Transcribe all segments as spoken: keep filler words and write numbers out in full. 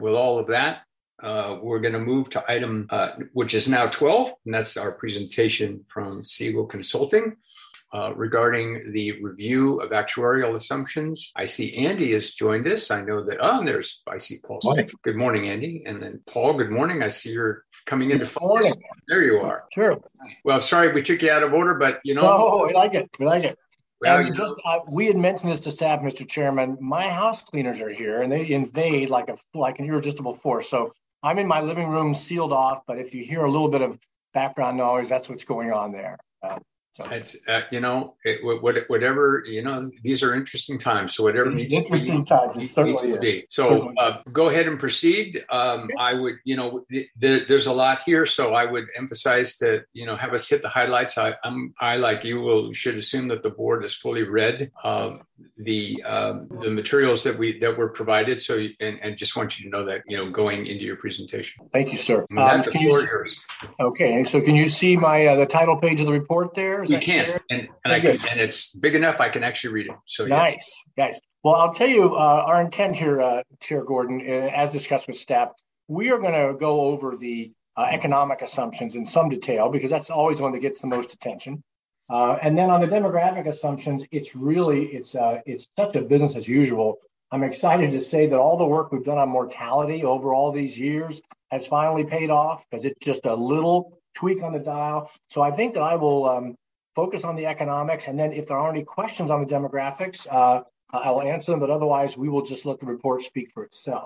with all of that, uh, we're going to move to item, uh, which is now twelve, and that's our presentation from Siegel Consulting. Uh, regarding the review of actuarial assumptions. I see Andy has joined us. I know that, oh, and there's, I see Paul Smith. Good morning, Andy. And then Paul, good morning. I see you're coming into focus. There you are. Sure. Well, sorry, we took you out of order, but you know. Oh, we like it. We like it. Well, and you just, uh, we had mentioned this to staff, Mister Chairman. My house cleaners are here and they invade like a like an irresistible force. So I'm in my living room sealed off, but if you hear a little bit of background noise, that's what's going on there. Uh, So. It's, uh, you know, it, whatever, you know, these are interesting times. So whatever These needs interesting to be, times, it certainly needs to is. be. So Certainly. uh, go ahead and proceed. Um, I would, you know, th- th- there's a lot here. So I would emphasize that, you know, have us hit the highlights. I, I'm, I, like you, will should assume that the board has fully read uh, the um, the materials that we that were provided. So, and, and just want you to know that, you know, going into your presentation. Thank you, sir. I mean, that's um, the you, yours. Okay, so can you see my uh, the title page of the report there? Is you that can, shared? and and I can, and it's big enough I can actually read it. So nice, yes. Guys. Well, I'll tell you uh, our intent here, uh, Chair Gordon, uh, as discussed with staff, we are going to go over the uh, economic assumptions in some detail because that's always the one that gets the most attention. Uh, and then on the demographic assumptions, it's really it's uh, it's such a business as usual. I'm excited to say that all the work we've done on mortality over all these years has finally paid off because it's just a little tweak on the dial. So I think that I will um, focus on the economics, and then if there are any questions on the demographics, uh, I will answer them, but otherwise we will just let the report speak for itself.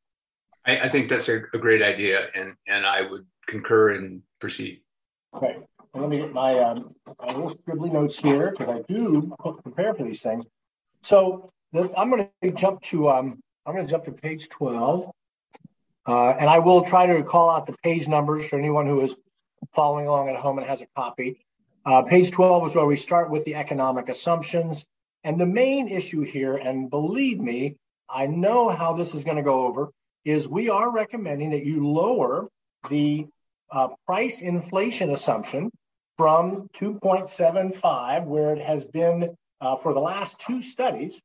I, I think that's a, a great idea, and, and I would concur and proceed. Okay, well, let me get my, um, my little scribbly notes here because I do prepare for these things. So the, I'm going to jump to um, I'm going to jump to page twelve, uh, and I will try to call out the page numbers for anyone who is following along at home and has a copy. Uh, page twelve is where we start with the economic assumptions. And the main issue here, and believe me, I know how this is going to go over, is we are recommending that you lower the uh, price inflation assumption from two point seven five, where it has been uh, for the last two studies,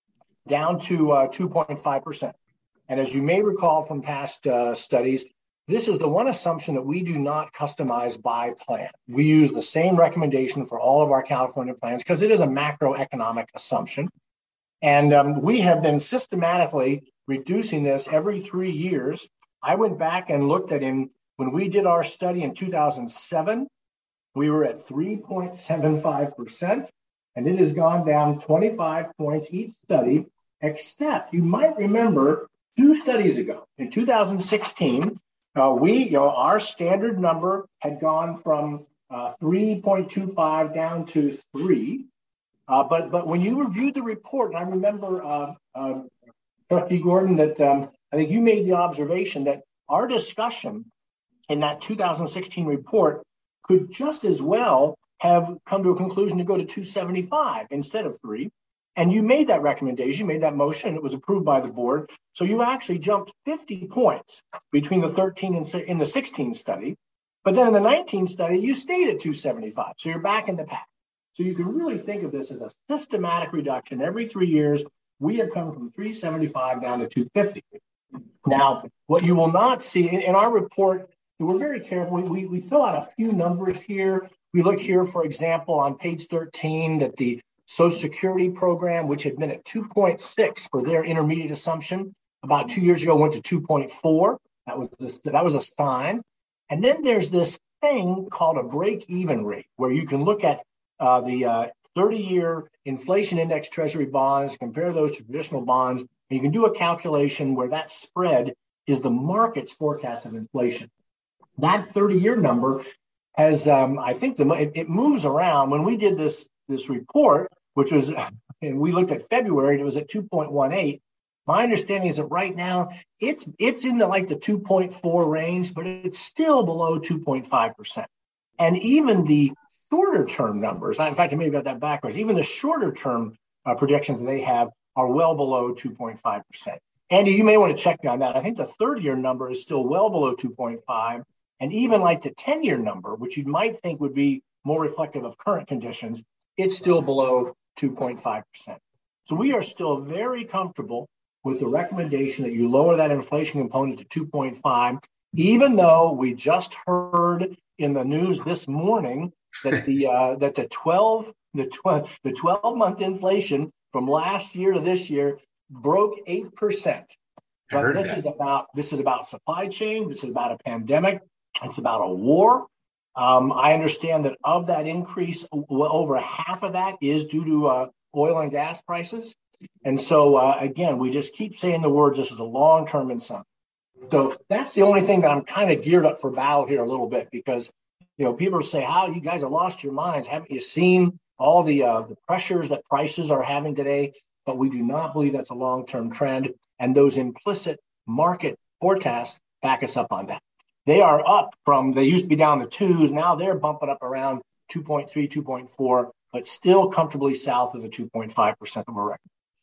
down to uh, two point five percent. And as you may recall from past uh, studies, this is the one assumption that we do not customize by plan. We use the same recommendation for all of our California plans because it is a macroeconomic assumption. And um, we have been systematically reducing this every three years. I went back and looked at in when we did our study in two thousand seven, we were at three point seven five percent, and it has gone down twenty-five points each study, except you might remember two studies ago, in two thousand sixteen, Uh, we, you know, our standard number had gone from uh, three point two five down to three. Uh, but but when you reviewed the report, and I remember, uh, uh, Trustee Gordon, that um, I think you made the observation that our discussion in that two thousand sixteen report could just as well have come to a conclusion to go to two seventy-five instead of three. And you made that recommendation, made that motion, and it was approved by the board. So you actually jumped fifty points between the thirteen and in the sixteen study. But then in the nineteen study, you stayed at two seventy-five. So you're back in the pack. So you can really think of this as a systematic reduction. Every three years, we have come from three seventy-five down to two fifty. Now, what you will not see in, in our report, we're very careful. We, we, we fill out a few numbers here. We look here, for example, on page thirteen, that the Social Security program, which had been at two point six for their intermediate assumption, about two years ago went to two point four. That was a, that was a sign. And then there's this thing called a break-even rate, where you can look at uh, the uh, thirty-year inflation index treasury bonds, compare those to traditional bonds, and you can do a calculation where that spread is the market's forecast of inflation. That thirty-year number has, um, I think, the it, it moves around. When we did this this report, which was, and we looked at February, it was at two point one eight. My understanding is that right now it's it's in the like the two point four range, but it's still below two point five percent. And even the shorter term numbers, in fact, I may have got that backwards, even the shorter term uh, projections that they have are well below two point five percent. Andy, you may want to check me on that. I think the third year number is still well below two point five. And even like the ten year number, which you might think would be more reflective of current conditions, it's still below two point five percent. So we are still very comfortable with the recommendation that you lower that inflation component to two point five, even though we just heard in the news this morning that the uh, that the twelve the twelve the twelve month inflation from last year to this year broke eight percent. But this that. is about this is about supply chain. This is about a pandemic. It's about a war. Um, I understand that of that increase, over half of that is due to uh, oil and gas prices. And so, uh, again, we just keep saying the words, this is a long-term incentive. So that's the only thing that I'm kind of geared up for battle here a little bit, because, you know, people say, how you guys have lost your minds. Haven't you seen all the, uh, the pressures that prices are having today? But we do not believe that's a long-term trend. And those implicit market forecasts back us up on that. They are up from, they used to be down the twos. Now they're bumping up around two point three, two point four, but still comfortably south of the two point five percent that we're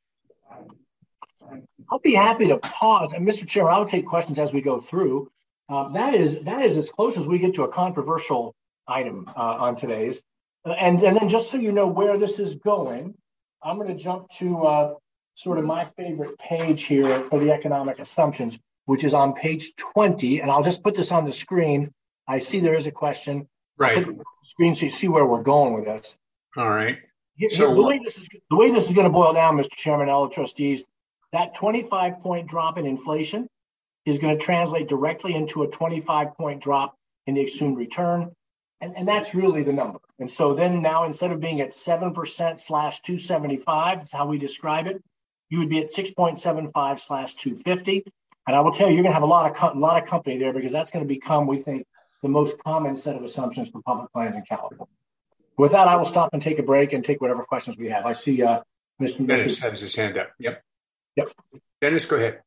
recommending. I'll be happy to pause. And Mister Chairman, I'll take questions as we go through. Uh, that is that is as close as we get to a controversial item uh, on today's. And, and then just so you know where this is going, I'm going to jump to uh, sort of my favorite page here for the economic assumptions, which is on page twenty. And I'll just put this on the screen. I see there is a question. Right. I'll put it on the screen so you see where we're going with this. All right. So the way this is the way this is going to boil down, Mister Chairman, all the trustees, that twenty-five point drop in inflation is going to translate directly into a twenty-five point drop in the assumed return. And, and that's really the number. And so then now, instead of being at seven percent slash two seventy-five, that's how we describe it, you would be at six point seven five slash two fifty. And I will tell you, you're going to have a lot of co- a lot of company there, because that's going to become, we think, the most common set of assumptions for public plans in California. With that, I will stop and take a break and take whatever questions we have. I see uh, Mister Dennis has his hand up. Yep. Yep. Dennis, go ahead.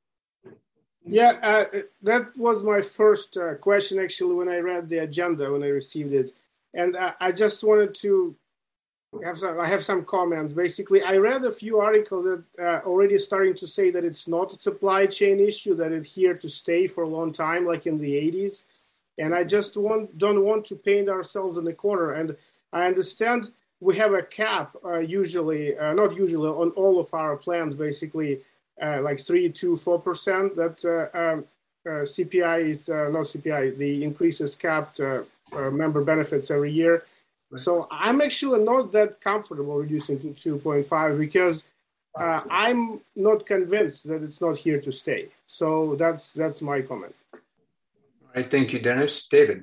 Yeah, uh, that was my first uh, question, actually, when I read the agenda, when I received it. And uh, I just wanted to have some, I have some comments. Basically, I read a few articles that uh, already starting to say that it's not a supply chain issue, that it's here to stay for a long time, like in the eighties. And I just want, don't want to paint ourselves in the corner. And I understand we have a cap, uh, usually, uh, not usually, on all of our plans, basically, uh, like three to four percent that uh, um, uh, C P I is, uh, not C P I, the increase is capped uh, uh, member benefits every year. Right. So I'm actually not that comfortable reducing to two point five, because uh, I'm not convinced that it's not here to stay. So that's that's my comment. All right, thank you, Dennis. David.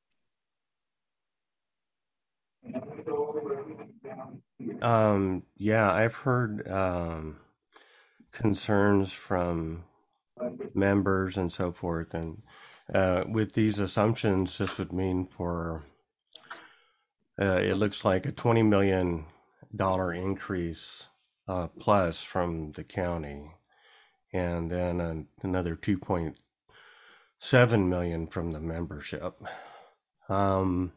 Um, yeah, I've heard um, concerns from members and so forth, and uh, with these assumptions, this would mean for uh, it looks like a twenty million dollars increase uh, plus from the county, and then an, another two point seven million dollars from the membership. Um,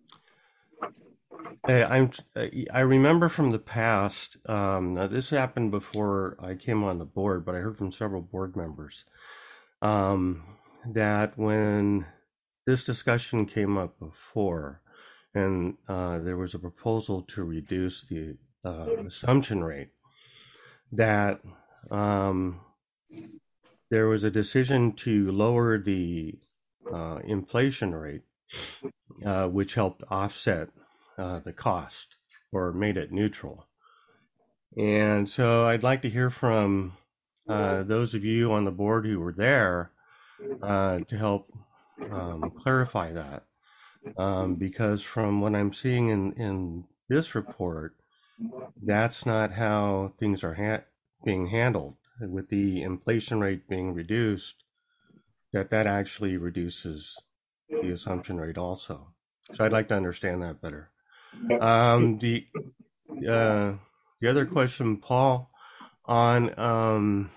I'm, I remember from the past, um, now this happened before I came on the board, but I heard from several board members um, that when this discussion came up before, and uh, there was a proposal to reduce the uh, assumption rate, that um, there was a decision to lower the uh, inflation rate, uh, which helped offset Uh, the cost, or made it neutral. And so I'd like to hear from uh, those of you on the board who were there uh, to help um, clarify that. Um, because from what I'm seeing in, in this report, that's not how things are ha- being handled. With the inflation rate being reduced, that that actually reduces the assumption rate also. So I'd like to understand that better. Um, the uh, the other question, Paul, on um,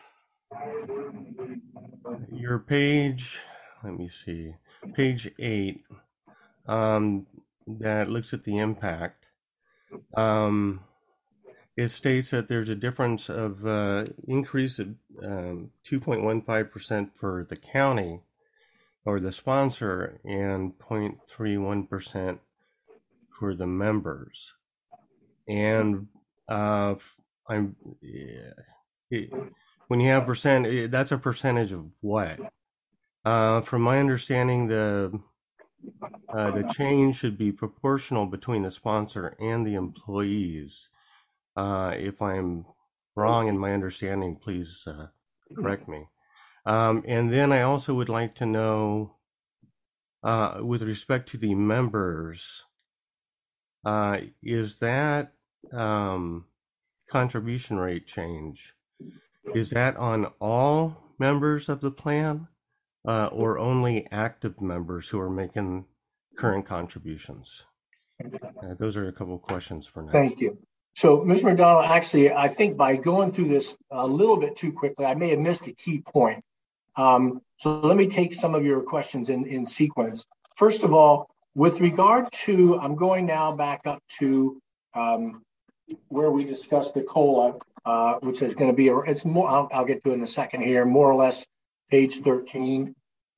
your page, let me see, page eight, um, that looks at the impact. Um, it states that there's a difference of uh, increase of um, two point one five percent for the county or the sponsor, and zero point three one percent for the members. And uh, I'm it, when you have percent, that's a percentage of what? Uh, from my understanding, the uh, the change should be proportional between the sponsor and the employees. Uh, if I'm wrong in my understanding, please uh, correct me. Um, and then I also would like to know, uh, with respect to the members, uh, is that um, contribution rate change, is that on all members of the plan uh, or only active members who are making current contributions? Uh, those are a couple of questions for now. Thank you. So, Mister McDonald, actually, I think by going through this a little bit too quickly, I may have missed a key point. Um, so let me take some of your questions in, in sequence. First of all, with regard to, I'm going now back up to um, where we discussed the COLA, uh, which is going to be, a, it's more, I'll, I'll get to it in a second here, more or less page thirteen.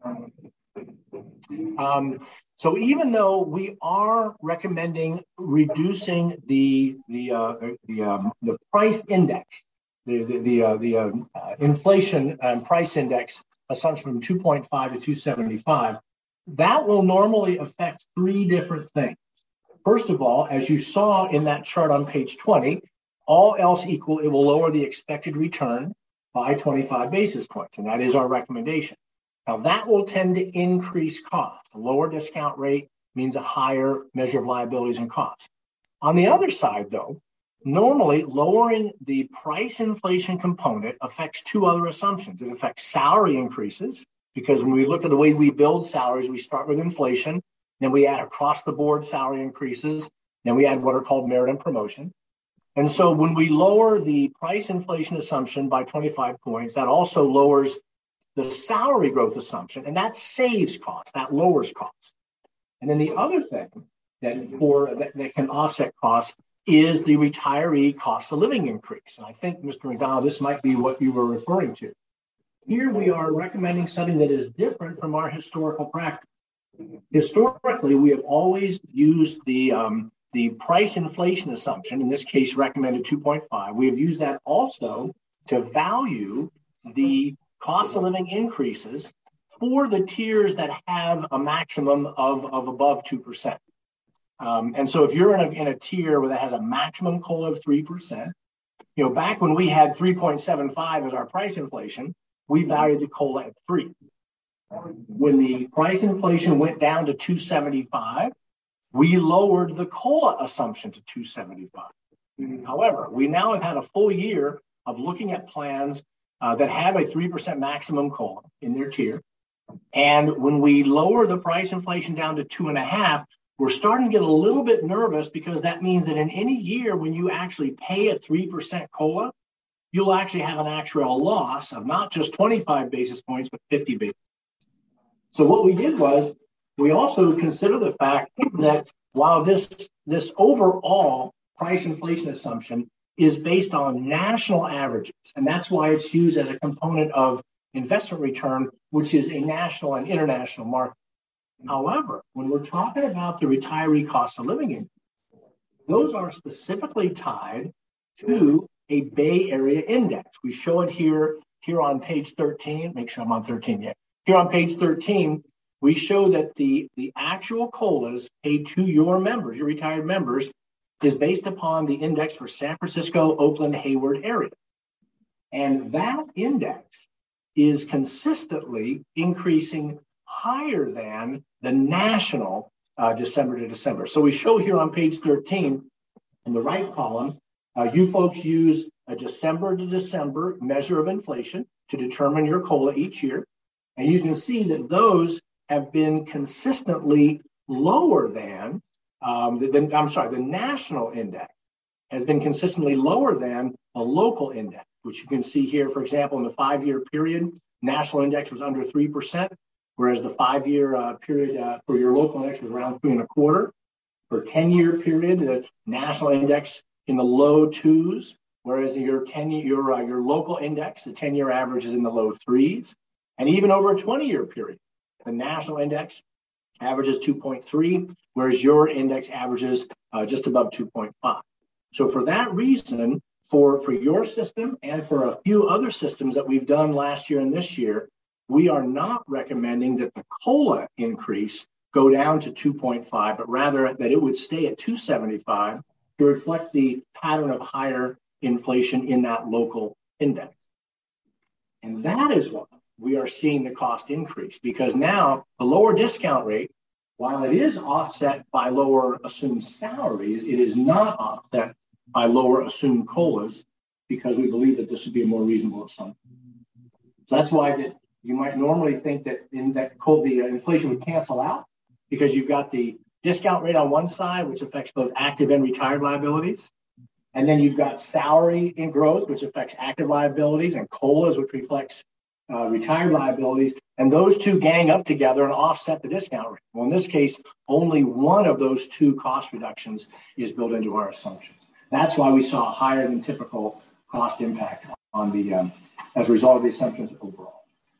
Um, so even though we are recommending reducing the the uh, the um, the price index, the the the, uh, the uh, inflation and price index assumption from two point five to two seventy-five, that will normally affect three different things. First of all, as you saw in that chart on page twenty, all else equal, it will lower the expected return by twenty-five basis points, and that is our recommendation. Now, that will tend to increase costs. A lower discount rate means a higher measure of liabilities and costs. On the other side, though, normally lowering the price inflation component affects two other assumptions. It affects salary increases, because when we look at the way we build salaries, we start with inflation, then we add across the board salary increases, then we add what are called merit and promotion. And so when we lower the price inflation assumption by twenty-five points, that also lowers the salary growth assumption, and that saves costs, that lowers costs. And then the other thing that for that, that can offset costs is the retiree cost of living increase. And I think, Mister McDonald, this might be what you were referring to. Here we are recommending something that is different from our historical practice. Historically, we have always used the um, the price inflation assumption, in this case recommended two point five. We have used that also to value the cost of living increases for the tiers that have a maximum of, of above two percent. Um, and so if you're in a, in a tier where that has a maximum COLA of three percent, you know, back when we had three point seven five as our price inflation, we valued the COLA at three. When the price inflation went down to two seventy-five, we lowered the COLA assumption to two seventy-five. Mm-hmm. However, we now have had a full year of looking at plans uh, that have a three percent maximum COLA in their tier. And when we lower the price inflation down to two and a half, we're starting to get a little bit nervous, because that means that in any year when you actually pay a three percent COLA, you'll actually have an actual loss of not just twenty-five basis points, but fifty basis points. So what we did was we also consider the fact that while this, this overall price inflation assumption is based on national averages, and that's why it's used as a component of investment return, which is a national and international market. However, when we're talking about the retiree cost of living income, those are specifically tied to a Bay Area index. We show it here, here on page thirteen. Make sure I'm on thirteen yet. Here on page thirteen, we show that the, the actual COLAs paid to your members, your retired members, is based upon the index for San Francisco, Oakland, Hayward area. And that index is consistently increasing higher than the national uh, December to December. So we show here on page thirteen, in the right column, uh, you folks use a December to December measure of inflation to determine your COLA each year. And you can see that those have been consistently lower than, um, the, the, I'm sorry, the national index has been consistently lower than the local index, which you can see here, for example, in the five-year period, national index was under three percent, whereas the five-year uh, period uh, for your local index was around three and a quarter. For ten-year period, the national index in the low twos, whereas your ten your uh, your local index, the ten-year average is in the low threes. And even over a twenty-year period, the national index averages two point three, whereas your index averages uh, just above two point five. So for that reason, for, for your system and for a few other systems that we've done last year and this year, we are not recommending that the COLA increase go down to two point five, but rather that it would stay at two seventy-five to reflect the pattern of higher inflation in that local index. And that is why we are seeing the cost increase, because now the lower discount rate, while it is offset by lower assumed salaries, it is not offset by lower assumed COLAs, because we believe that this would be a more reasonable assumption. So that's why that you might normally think that in that the inflation would cancel out, because you've got the discount rate on one side, which affects both active and retired liabilities. And then you've got salary in growth, which affects active liabilities, and COLAs, which reflects uh, retired liabilities. And those two gang up together and offset the discount rate. Well, in this case, only one of those two cost reductions is built into our assumptions. That's why we saw a higher than typical cost impact on the um, as a result of the assumptions overall.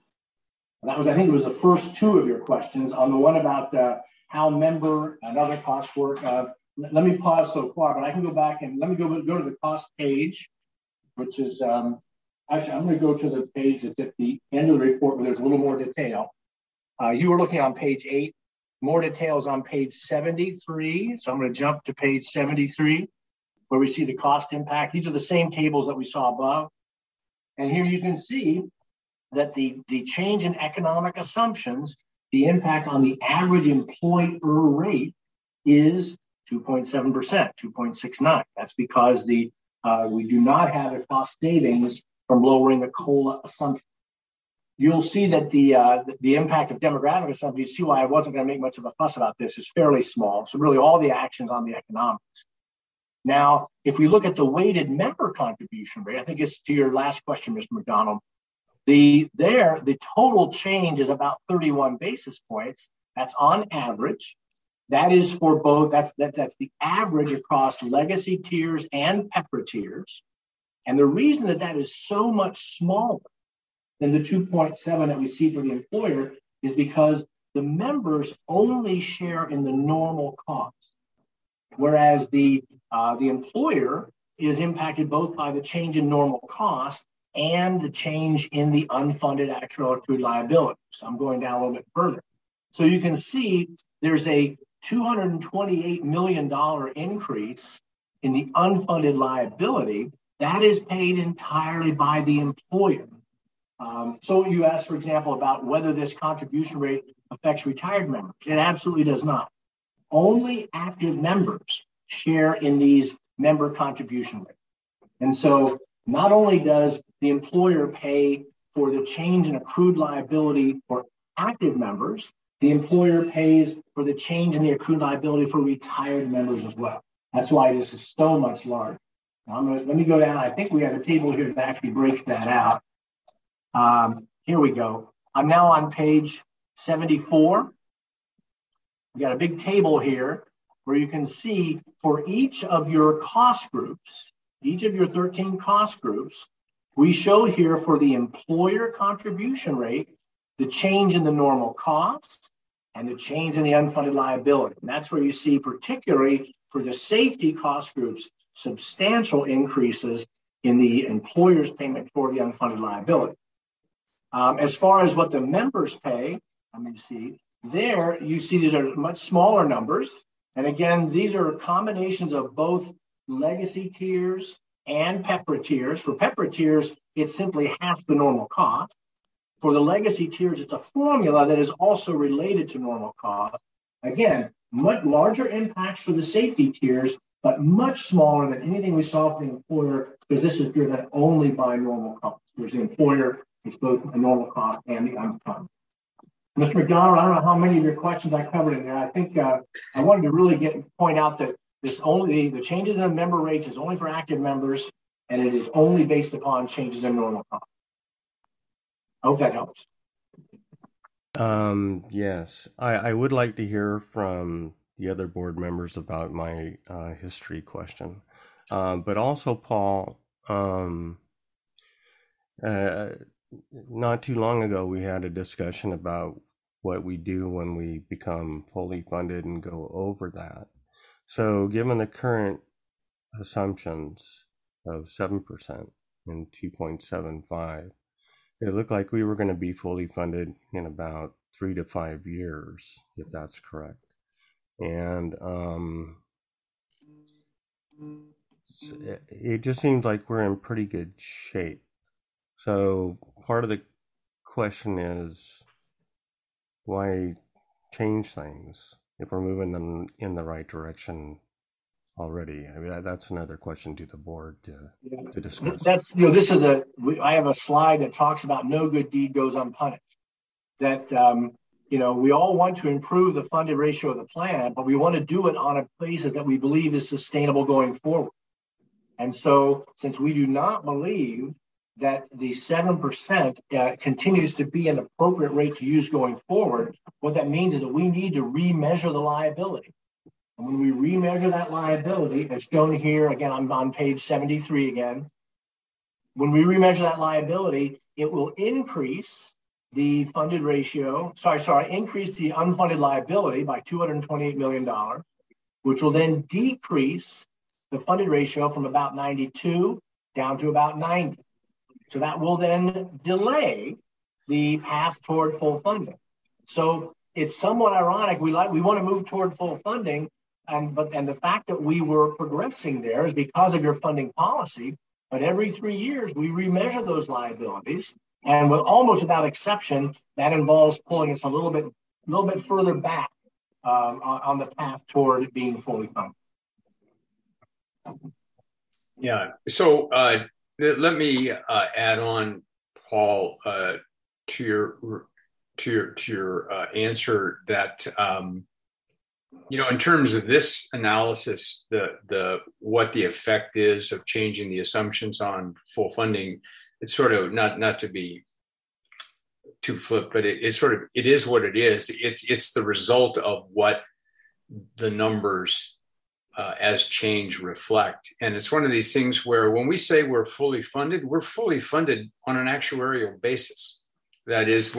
And that was, I think, it was the first two of your questions. On the one about uh, how member and other costs work. Uh, let me pause so far, but I can go back and let me go go to the cost page, which is um, actually I'm going to go to the page that's at the end of the report where there's a little more detail. Uh, you were looking on page eight. More details on page seventy-three. So I'm going to jump to page seventy-three, where we see the cost impact. These are the same tables that we saw above. And here you can see that the, the change in economic assumptions, the impact on the average employer rate is two point seven percent, two point six nine. That's because the uh, we do not have the cost savings from lowering the COLA assumption. You'll see that the uh, the impact of demographic assumptions, you see why I wasn't going to make much of a fuss about this, is fairly small. So really all the actions on the economics. Now, if we look at the weighted member contribution rate, I think it's to your last question, Mister McDonald, the there, the total change is about thirty-one basis points. That's on average. That is for both, that's that, that's the average across legacy tiers and PEPRA tiers. And the reason that that is so much smaller than the two point seven that we see for the employer is because the members only share in the normal cost, whereas the uh, the employer is impacted both by the change in normal cost and the change in the unfunded actual accrued liability. So I'm going down a little bit further. So you can see there's a two hundred twenty-eight million dollars increase in the unfunded liability that is paid entirely by the employer. Um, so you asked, for example, about whether this contribution rate affects retired members. It absolutely does not. Only active members share in these member contribution rates. And so not only does the employer pay for the change in accrued liability for active members, the employer pays for the change in the accrued liability for retired members as well. That's why this is so much larger. Now I'm gonna, let me go down. I think we have a table here that actually breaks that out. Um, here we go. I'm now on page seventy-four. We got a big table here where you can see for each of your cost groups, each of your thirteen cost groups, we show here for the employer contribution rate, the change in the normal cost and the change in the unfunded liability. And that's where you see, particularly for the safety cost groups, substantial increases in the employer's payment for the unfunded liability. Um, as far as what the members pay, let me see, there you see these are much smaller numbers. And again, these are combinations of both legacy tiers and PEPRA tiers. For PEPRA tiers, it's simply half the normal cost. For the legacy tiers, it's a formula that is also related to normal cost. Again, much larger impacts for the safety tiers, but much smaller than anything we saw for the employer, because this is driven only by normal cost. Whereas the employer, it's both the normal cost and the unfunded. Mister McDonald, I don't know how many of your questions I covered in there. I think uh, I wanted to really get point out that this only the changes in member rates is only for active members, and it is only based upon changes in normal cost. I hope that helps. Um, yes, I, I would like to hear from the other board members about my uh, history question. Um, but also, Paul, um, uh, not too long ago, we had a discussion about what we do when we become fully funded and go over that. So given the current assumptions, of seven percent in two point seven five. It looked like we were going to be fully funded in about three to five years, if that's correct. And um, it just seems like we're in pretty good shape. So part of the question is, why change things if we're moving them in the right direction already? I mean, that's another question to the board to, yeah. to discuss. That's, you know, this is a, I have a slide that talks about no good deed goes unpunished. That, um, you know, we all want to improve the funded ratio of the plan, but we want to do it on a basis that we believe is sustainable going forward. And so, since we do not believe that the seven percent uh, continues to be an appropriate rate to use going forward, what that means is that we need to remeasure the liability. And when we remeasure that liability, as shown here, again, I'm on page seventy-three again. When we remeasure that liability, it will increase the funded ratio, sorry, sorry, increase the unfunded liability by two hundred twenty-eight million dollars, which will then decrease the funded ratio from about ninety-two down to about ninety. So that will then delay the path toward full funding. So it's somewhat ironic. We like we want to move toward full funding, and but and the fact that we were progressing there is because of your funding policy. But every three years we remeasure those liabilities, and with almost without exception, that involves pulling us a little bit, a little bit further back um, on, on the path toward being fully funded. Yeah. So uh, let me uh, add on, Paul, uh, to your to your to your uh, answer that um, you know, in terms of this analysis, the the what the effect is of changing the assumptions on full funding, it's sort of not not to be too flip, but it, it's sort of it is what it is. It's it's the result of what the numbers uh, as change reflect, and it's one of these things where when we say we're fully funded, we're fully funded on an actuarial basis. That is,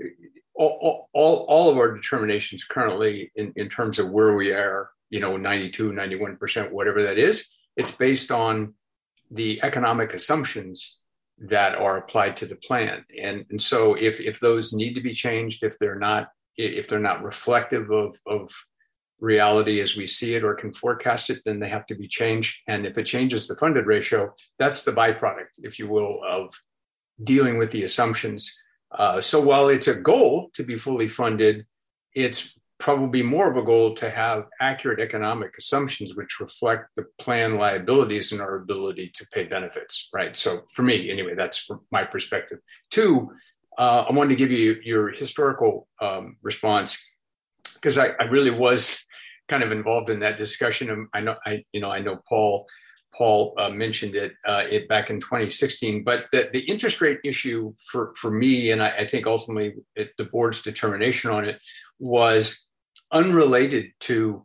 all, all, all of our determinations currently in, in terms of where we are, you know, ninety-two, ninety-one percent, whatever that is, it's based on the economic assumptions that are applied to the plan. And, and so if, if those need to be changed, if they're not, if they're not reflective of, of reality as we see it or can forecast it, then they have to be changed. And if it changes the funded ratio, that's the byproduct, if you will, of dealing with the assumptions. Uh, so while it's a goal to be fully funded, it's probably more of a goal to have accurate economic assumptions which reflect the plan liabilities and our ability to pay benefits, right? So for me, anyway, that's from my perspective. Two, uh, I wanted to give you your historical um, response, because I, I really was kind of involved in that discussion. I know, I, you know, I know Paul Paul uh, mentioned it, uh, it back in twenty sixteen, but the, the interest rate issue for, for me, and I, I think ultimately it, the board's determination on it, was unrelated to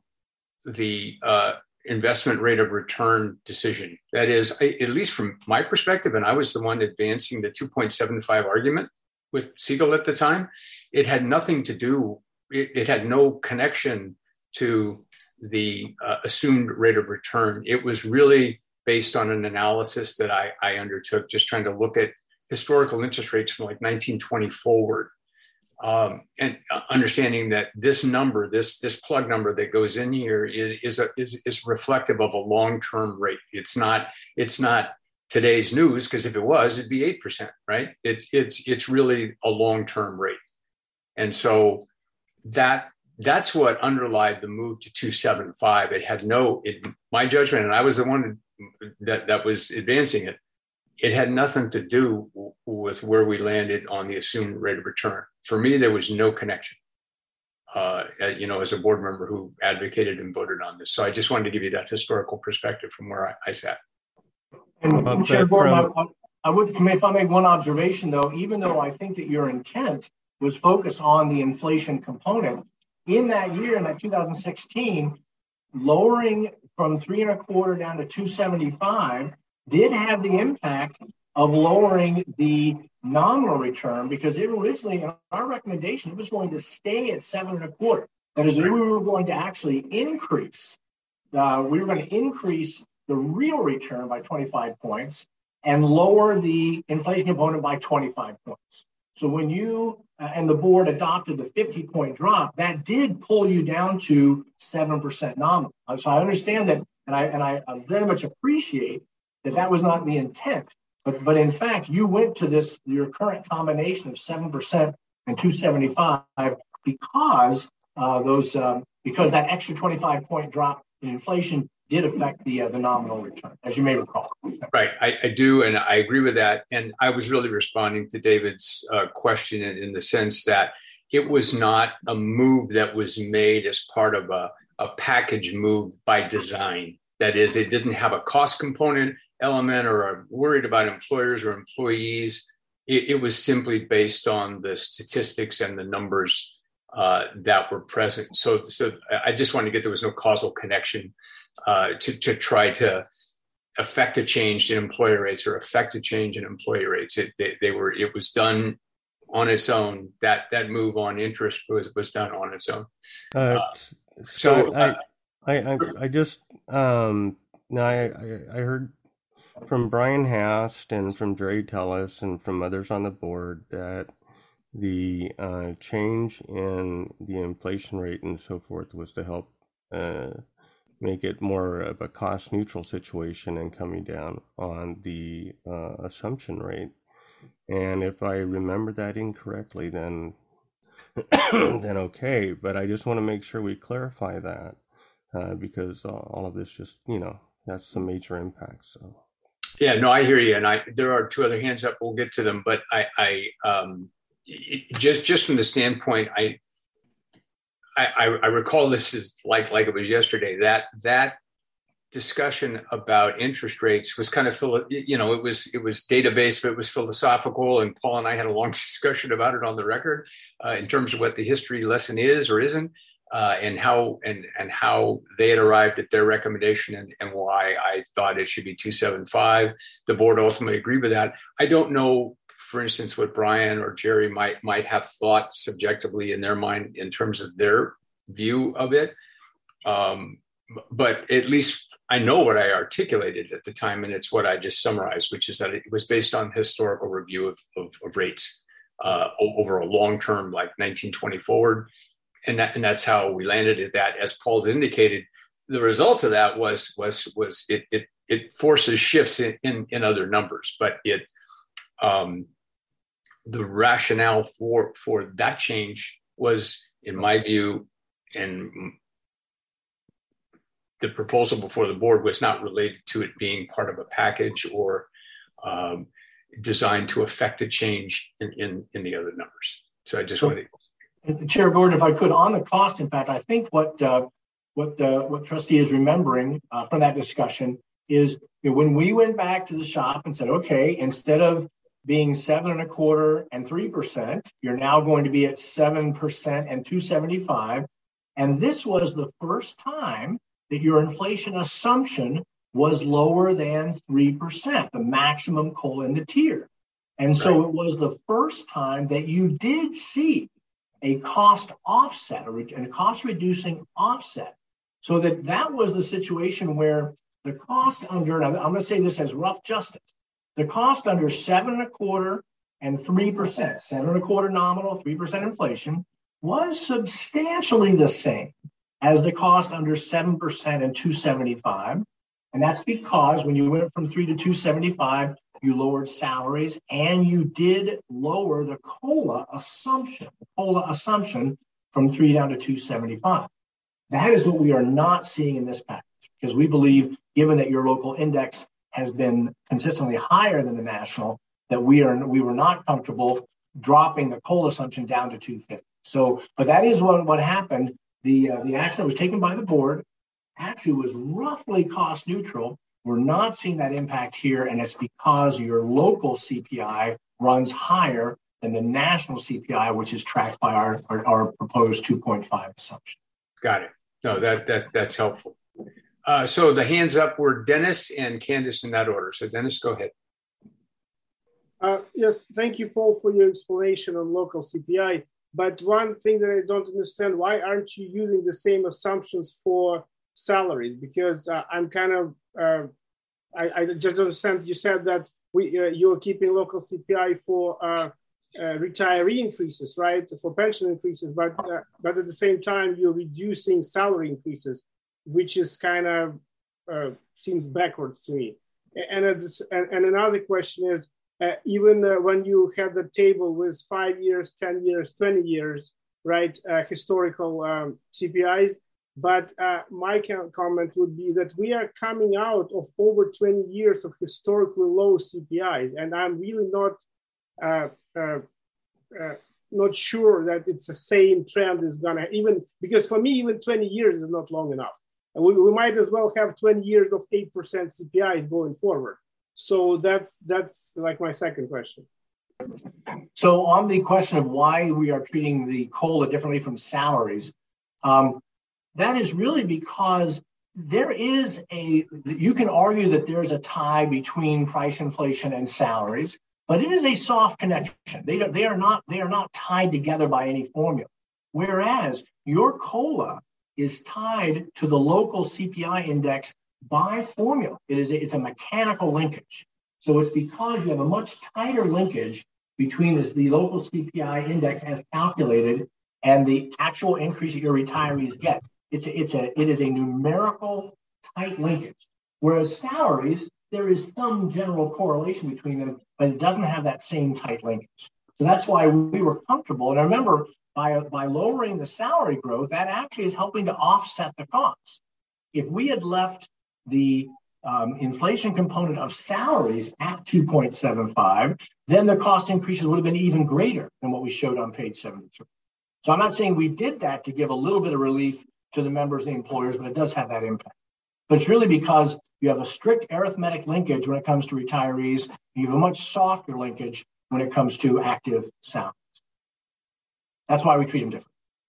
the uh, investment rate of return decision. That is, I, at least from my perspective, and I was the one advancing the two point seven five argument with Siegel at the time, it had nothing to do, it, it had no connection to the uh, assumed rate of return. It was really based on an analysis that I, I undertook, just trying to look at historical interest rates from like nineteen twenty forward, um, and understanding that this number, this this plug number that goes in here is is a, is, is reflective of a long-term rate. It's not it's not today's news, because if it was, it'd be eight percent, right? It's it's it's really a long-term rate, and so that. That's what underlied the move to two seventy-five. It had no, it, my judgment, and I was the one that, that was advancing it, it had nothing to do with where we landed on the assumed rate of return. For me, there was no connection, uh, you know, as a board member who advocated and voted on this. So I just wanted to give you that historical perspective from where I, I sat. And, and Chair Gordon, I, I would, if I make one observation, though, even though I think that your intent was focused on the inflation component, in that year, in that two thousand sixteen, lowering from three and a quarter down to two seventy-five did have the impact of lowering the nominal return, because it originally, in our recommendation, it was going to stay at seven and a quarter. That is, we were going to actually increase. Uh, we were going to increase the real return by twenty-five points and lower the inflation component by twenty-five points. So when you uh, and the board adopted the fifty point drop, that did pull you down to seven percent nominal. So I understand that, and I and I very much appreciate that that was not the intent. But but in fact, you went to this your current combination of seven percent and two seventy-five because uh, those um, because that extra twenty-five point drop in inflation did affect the uh, the nominal return, as you may recall. Right, I, I do, and I agree with that. And I was really responding to David's uh, question in, in the sense that it was not a move that was made as part of a, a package move by design. That is, it didn't have a cost component element or a worried about employers or employees. It, it was simply based on the statistics and the numbers uh, that were present. So, so I just wanted to get there was no causal connection uh, to, to try to affect a change in employer rates or affect a change in employee rates. It, they, they were, it was done on its own. That that move on interest was was done on its own. Uh, Uh, so so uh, I, I, I, I just, um, now I, I, I heard from Brian Hast and from Jerry Tellis and from others on the board that the uh, change in the inflation rate and so forth was to help uh, make it more of a cost neutral situation and coming down on the uh, assumption rate. And if I remember that incorrectly, then then okay. But I just want to make sure we clarify that uh, because all of this just, you know, that's some major impacts. So. Yeah, no, I hear you. And I, there are two other hands up. We'll get to them. But I, I um, it, just just from the standpoint, I, I, I recall this is like like it was yesterday. That that discussion about interest rates was kind of, you know, it was it was database, but it was philosophical. And Paul and I had a long discussion about it on the record uh, in terms of what the history lesson is or isn't. Uh, and how and and how they had arrived at their recommendation and, and why I thought it should be two seventy-five. The board ultimately agreed with that. I don't know, for instance, what Brian or Jerry might might have thought subjectively in their mind in terms of their view of it. Um, but at least I know what I articulated at the time, and it's what I just summarized, which is that it was based on historical review of, of, of rates uh, over a long term, like nineteen twenty forward. And, that, and that's how we landed at that. As Paul's indicated, the result of that was was was it it, it forces shifts in, in, in other numbers, but it um, the rationale for for that change was, in my view, and the proposal before the board was not related to it being part of a package or um, designed to affect a change in, in, in the other numbers. So I just so, wanted to. Chair Gordon, if I could, on the cost, in fact, I think what uh, what uh, what Trustee is remembering uh, from that discussion is, you know, when we went back to the shop and said, okay, instead of being seven and a quarter and three percent, you're now going to be at seven percent and two seventy-five. And this was the first time that your inflation assumption was lower than three percent, the maximum COLA in the tier. And so right. It was the first time that you did see a cost offset, a cost reducing offset. So that that was the situation where the cost under, I'm going to say this as rough justice, the cost under seven and a quarter and three percent, seven and a quarter nominal, three percent inflation, was substantially the same as the cost under seven percent and two seventy-five. And that's because when you went from three to two seventy-five, you lowered salaries and you did lower the COLA assumption, COLA assumption from three down to two seventy-five. That is what we are not seeing in this package, because we believe, given that your local index has been consistently higher than the national, that we are we were not comfortable dropping the COLA assumption down to two fifty. So, but that is what, what happened. The uh, the action that was taken by the board actually was roughly cost neutral. We're not seeing that impact here, and it's because your local C P I runs higher than the national C P I, which is tracked by our, our, our proposed two point five assumption. Got it. No, that that that's helpful. Uh, so the hands up were Dennis and Candace in that order. So Dennis, go ahead. Uh, yes, thank you, Paul, for your explanation on local C P I. But one thing that I don't understand, why aren't you using the same assumptions for salaries, because uh, I'm kind of, uh, I, I just don't understand. You said that we uh, you're keeping local C P I for uh, uh, retiree increases, right? For pension increases, but uh, but at the same time, you're reducing salary increases, which is kind of uh, seems backwards to me. And, this, and, and another question is, uh, even uh, when you have the table with five years, ten years, twenty years, right, uh, historical um, C P Is, but uh, my comment would be that we are coming out of over twenty years of historically low C P Is, and I'm really not uh, uh, uh, not sure that it's the same trend is gonna, even, because for me, even twenty years is not long enough. And we, we might as well have twenty years of eight percent C P Is going forward. So that's that's like my second question. So on the question of why we are treating the COLA differently from salaries, um, that is really because there is a, you can argue that there's a tie between price inflation and salaries, but it is a soft connection. They, they are not, they are not tied together by any formula. Whereas your COLA is tied to the local C P I index by formula. It is a, it's a mechanical linkage. So it's because you have a much tighter linkage between this, the local C P I index as calculated and the actual increase that your retirees get. It's a, it's a, it is a numerical tight linkage. Whereas salaries, there is some general correlation between them, but it doesn't have that same tight linkage. So that's why we were comfortable. And I remember by, by lowering the salary growth, that actually is helping to offset the costs. If we had left the um, inflation component of salaries at two point seven five, then the cost increases would have been even greater than what we showed on page seventy-three. So I'm not saying we did that to give a little bit of relief to the members and the employers, but it does have that impact. But it's really because you have a strict arithmetic linkage when it comes to retirees. You have a much softer linkage when it comes to active salaries. That's why we treat them different.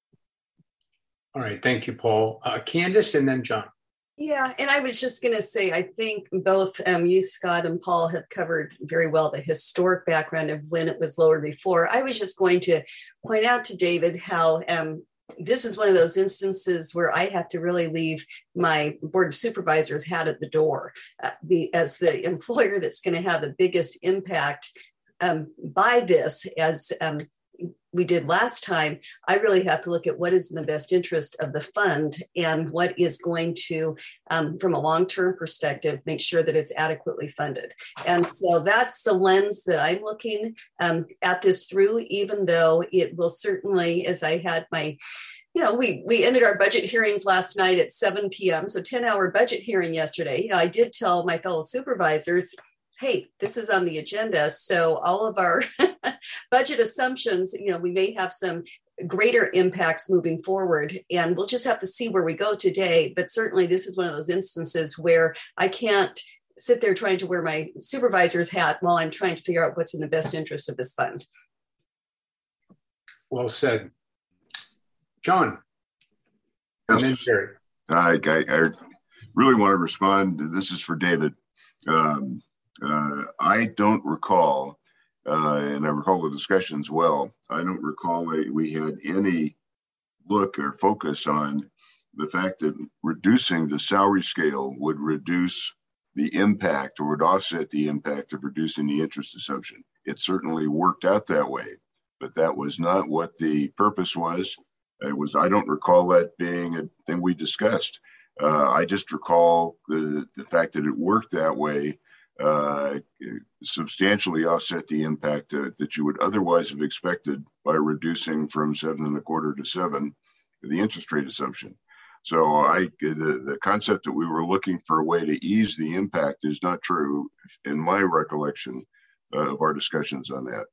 All right. Thank you, Paul. Uh, Candace and then John. Yeah, and I was just going to say, I think both um, you, Scott, and Paul have covered very well the historic background of when it was lower before. I was just going to point out to David how um, this is one of those instances where I have to really leave my board of supervisors hat at the door. Uh, be, as the employer that's going to have the biggest impact um, by this, as um, we did last time, I really have to look at what is in the best interest of the fund and what is going to, um, from a long-term perspective, make sure that it's adequately funded. And so that's the lens that I'm looking um, at this through, even though it will certainly, as I had my, you know, we, we ended our budget hearings last night at seven p.m., so ten hour budget hearing yesterday. You know, I did tell my fellow supervisors, hey, this is on the agenda. So all of our budget assumptions, you know, we may have some greater impacts moving forward, and we'll just have to see where we go today. But certainly this is one of those instances where I can't sit there trying to wear my supervisor's hat while I'm trying to figure out what's in the best interest of this fund. Well said. John. Yes. And then Jerry. I, I, I really want to respond. This is for David. Um, Uh, I don't recall, uh, and I recall the discussions well, I don't recall that we had any look or focus on the fact that reducing the salary scale would reduce the impact or would offset the impact of reducing the interest assumption. It certainly worked out that way, but that was not what the purpose was. It was, I don't recall that being a thing we discussed. Uh, I just recall the, the fact that it worked that way uh, substantially offset the impact uh, that you would otherwise have expected by reducing from seven and a quarter to seven, the interest rate assumption. So I, the, the concept that we were looking for a way to ease the impact is not true in my recollection uh, of our discussions on that.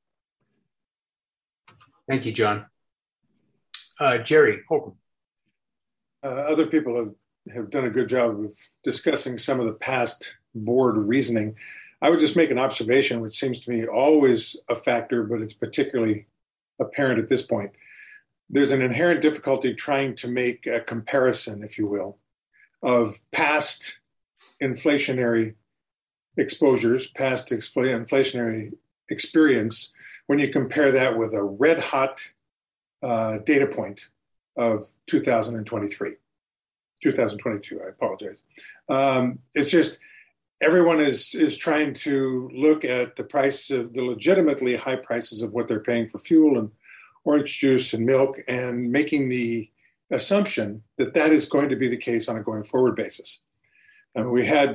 Thank you, John. Uh, Jerry Holcomb. Uh, other people have, have done a good job of discussing some of the past board reasoning. I would just make an observation, which seems to me always a factor, but it's particularly apparent at this point. There's an inherent difficulty trying to make a comparison, if you will, of past inflationary exposures, past inflationary experience, when you compare that with a red hot uh, data point of two thousand twenty-three. two thousand twenty-two, I apologize. Um, it's just everyone is is trying to look at the price of the legitimately high prices of what they're paying for fuel and orange juice and milk, and making the assumption that that is going to be the case on a going forward basis. I mean, we had,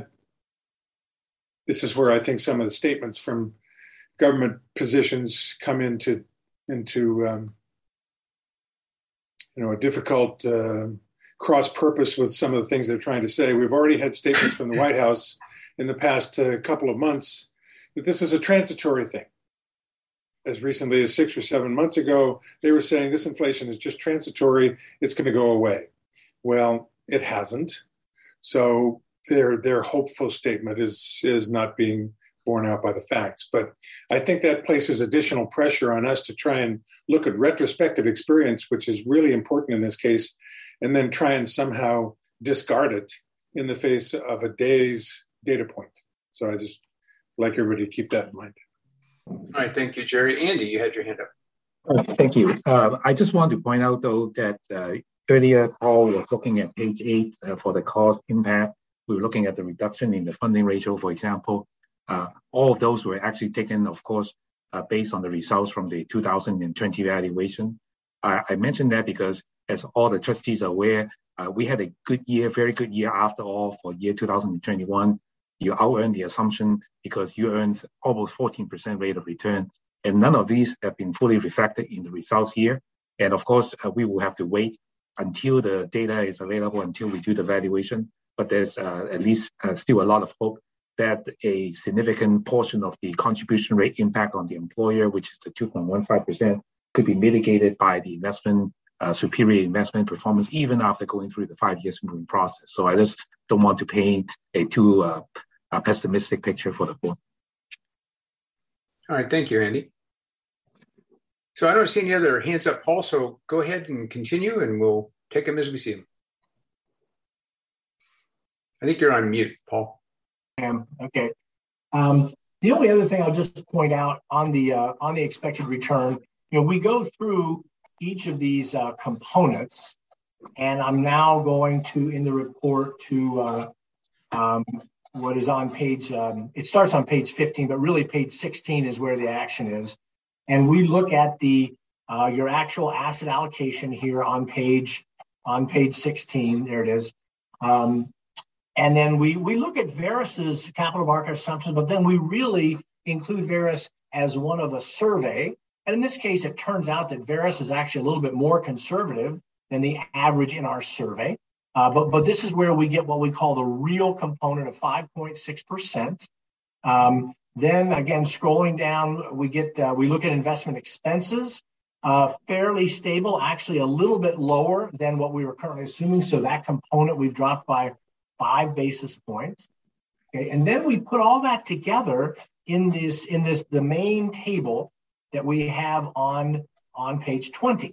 this is where I think some of the statements from government positions come into, into um, you know, a difficult uh, cross purpose with some of the things they're trying to say. We've already had statements from the White House in the past uh, couple of months that this is a transitory thing. As recently as six or seven months ago, they were saying this inflation is just transitory, it's going to go away. Well, it hasn't. So their their hopeful statement is, is not being borne out by the facts. But I think that places additional pressure on us to try and look at retrospective experience, which is really important in this case, and then try and somehow discard it in the face of a day's data point. So I just like everybody to keep that in mind. All right, thank you, Jerry. Andy, you had your hand up. Uh, thank you. Uh, I just want to point out, though, that uh, earlier Paul was looking at page eight uh, for the cost impact. We were looking at the reduction in the funding ratio, for example. Uh, all of those were actually taken, of course, uh, based on the results from the two thousand twenty valuation. Uh, I mentioned that because, as all the trustees are aware, uh, we had a good year, very good year after all for year two thousand twenty-one. You out-earned the assumption because you earned almost fourteen percent rate of return. And none of these have been fully reflected in the results here. And of course, uh, we will have to wait until the data is available, until we do the valuation. But there's uh, at least uh, still a lot of hope that a significant portion of the contribution rate impact on the employer, which is the two point one five percent, could be mitigated by the investment, uh, superior investment performance, even after going through the five-year smoothing process. So I just don't want to paint a too uh, a pessimistic picture for the board. All right, thank you, Andy. So I don't see any other hands up, Paul, so go ahead and continue and we'll take them as we see them. I think you're on mute, Paul. Um, okay. Um, the only other thing I'll just point out on the uh, on the expected return, you know, we go through each of these uh, components, and I'm now going to, in the report, to uh, um, what is on page, um, it starts on page fifteen, but really page sixteen is where the action is. And we look at the uh, your actual asset allocation here on page on page sixteen. There it is. Um, and then we we look at Veris's capital market assumptions, but then we really include Veris as one of a survey. And in this case, it turns out that Veris is actually a little bit more conservative than the average in our survey. Uh, but, but this is where we get what we call the real component of five point six percent. Um, then again, scrolling down, we get uh, we look at investment expenses, uh, fairly stable, actually a little bit lower than what we were currently assuming. So that component we've dropped by five basis points. Okay, and then we put all that together in this in this the main table that we have on on page twenty.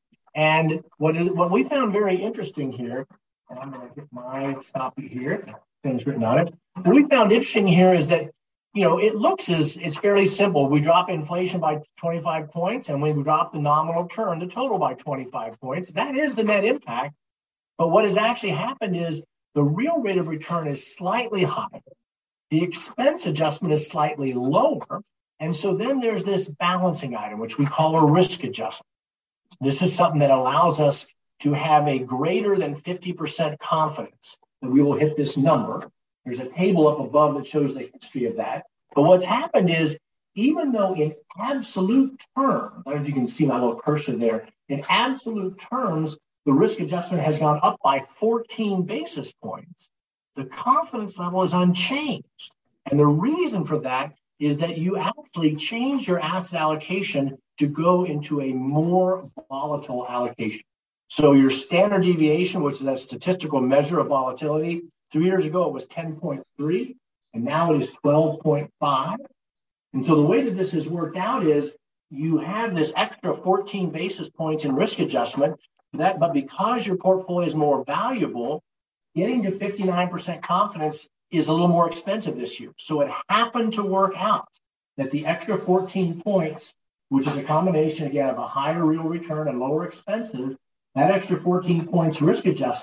And what is what we found very interesting here, and I'm going to get my copy here, things written on it. What we found interesting here is that, you know, it looks as it's fairly simple. We drop inflation by twenty-five points, and we drop the nominal return, the total, by twenty-five points. That is the net impact. But what has actually happened is the real rate of return is slightly higher. The expense adjustment is slightly lower. And so then there's this balancing item, which we call a risk adjustment. This is something that allows us to have a greater than fifty percent confidence that we will hit this number. There's a table up above that shows the history of that. But what's happened is, even though in absolute terms, I don't know if you can see my little cursor there, in absolute terms, the risk adjustment has gone up by fourteen basis points, the confidence level is unchanged. And the reason for that is that you actually change your asset allocation to go into a more volatile allocation. So your standard deviation, which is a statistical measure of volatility, three years ago it was ten point three, and now it is twelve point five. And so the way that this has worked out is you have this extra fourteen basis points in risk adjustment, that, but because your portfolio is more valuable, getting to fifty-nine percent confidence is a little more expensive this year. So it happened to work out that the extra fourteen points, which is a combination, again, of a higher real return and lower expenses, that extra fourteen points risk adjustment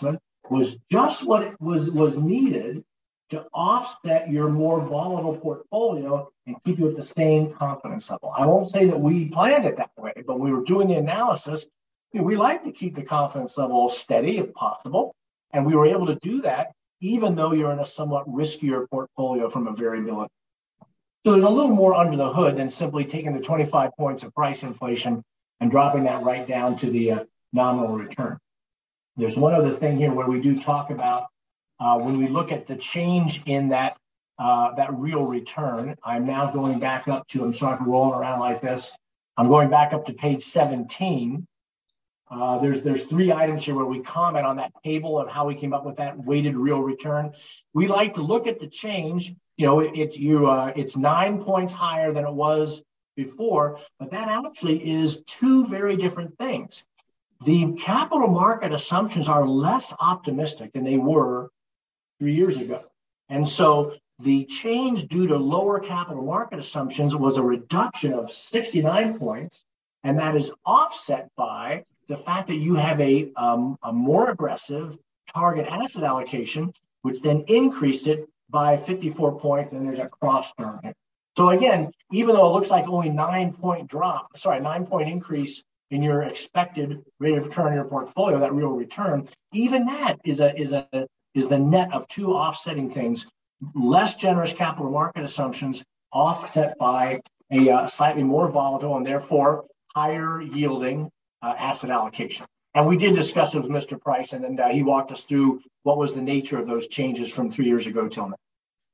was just what it was, was needed to offset your more volatile portfolio and keep you at the same confidence level. I won't say that we planned it that way, but we were doing the analysis. You know, we like to keep the confidence level steady if possible. And we were able to do that even though you're in a somewhat riskier portfolio from a variability. So there's a little more under the hood than simply taking the twenty-five points of price inflation and dropping that right down to the uh, nominal return. There's one other thing here where we do talk about uh, when we look at the change in that uh, that real return. I'm now going back up to, I'm sorry for rolling around like this. I'm going back up to page seventeen. Uh, there's there's three items here where we comment on that table of how we came up with that weighted real return. We like to look at the change. You know, it, it you uh, it's nine points higher than it was before, but that actually is two very different things. The capital market assumptions are less optimistic than they were three years ago. And so the change due to lower capital market assumptions was a reduction of sixty-nine points, and that is offset by the fact that you have a, um, a more aggressive target asset allocation, which then increased it by fifty-four points, and there's a cross term here. So again, even though it looks like only nine point drop, sorry, nine point increase in your expected rate of return in your portfolio, that real return, even that is a is a is the net of two offsetting things: less generous capital market assumptions offset by a uh, slightly more volatile and therefore higher yielding uh, asset allocation. And we did discuss it with Mister Price, and then uh, he walked us through what was the nature of those changes from three years ago till now.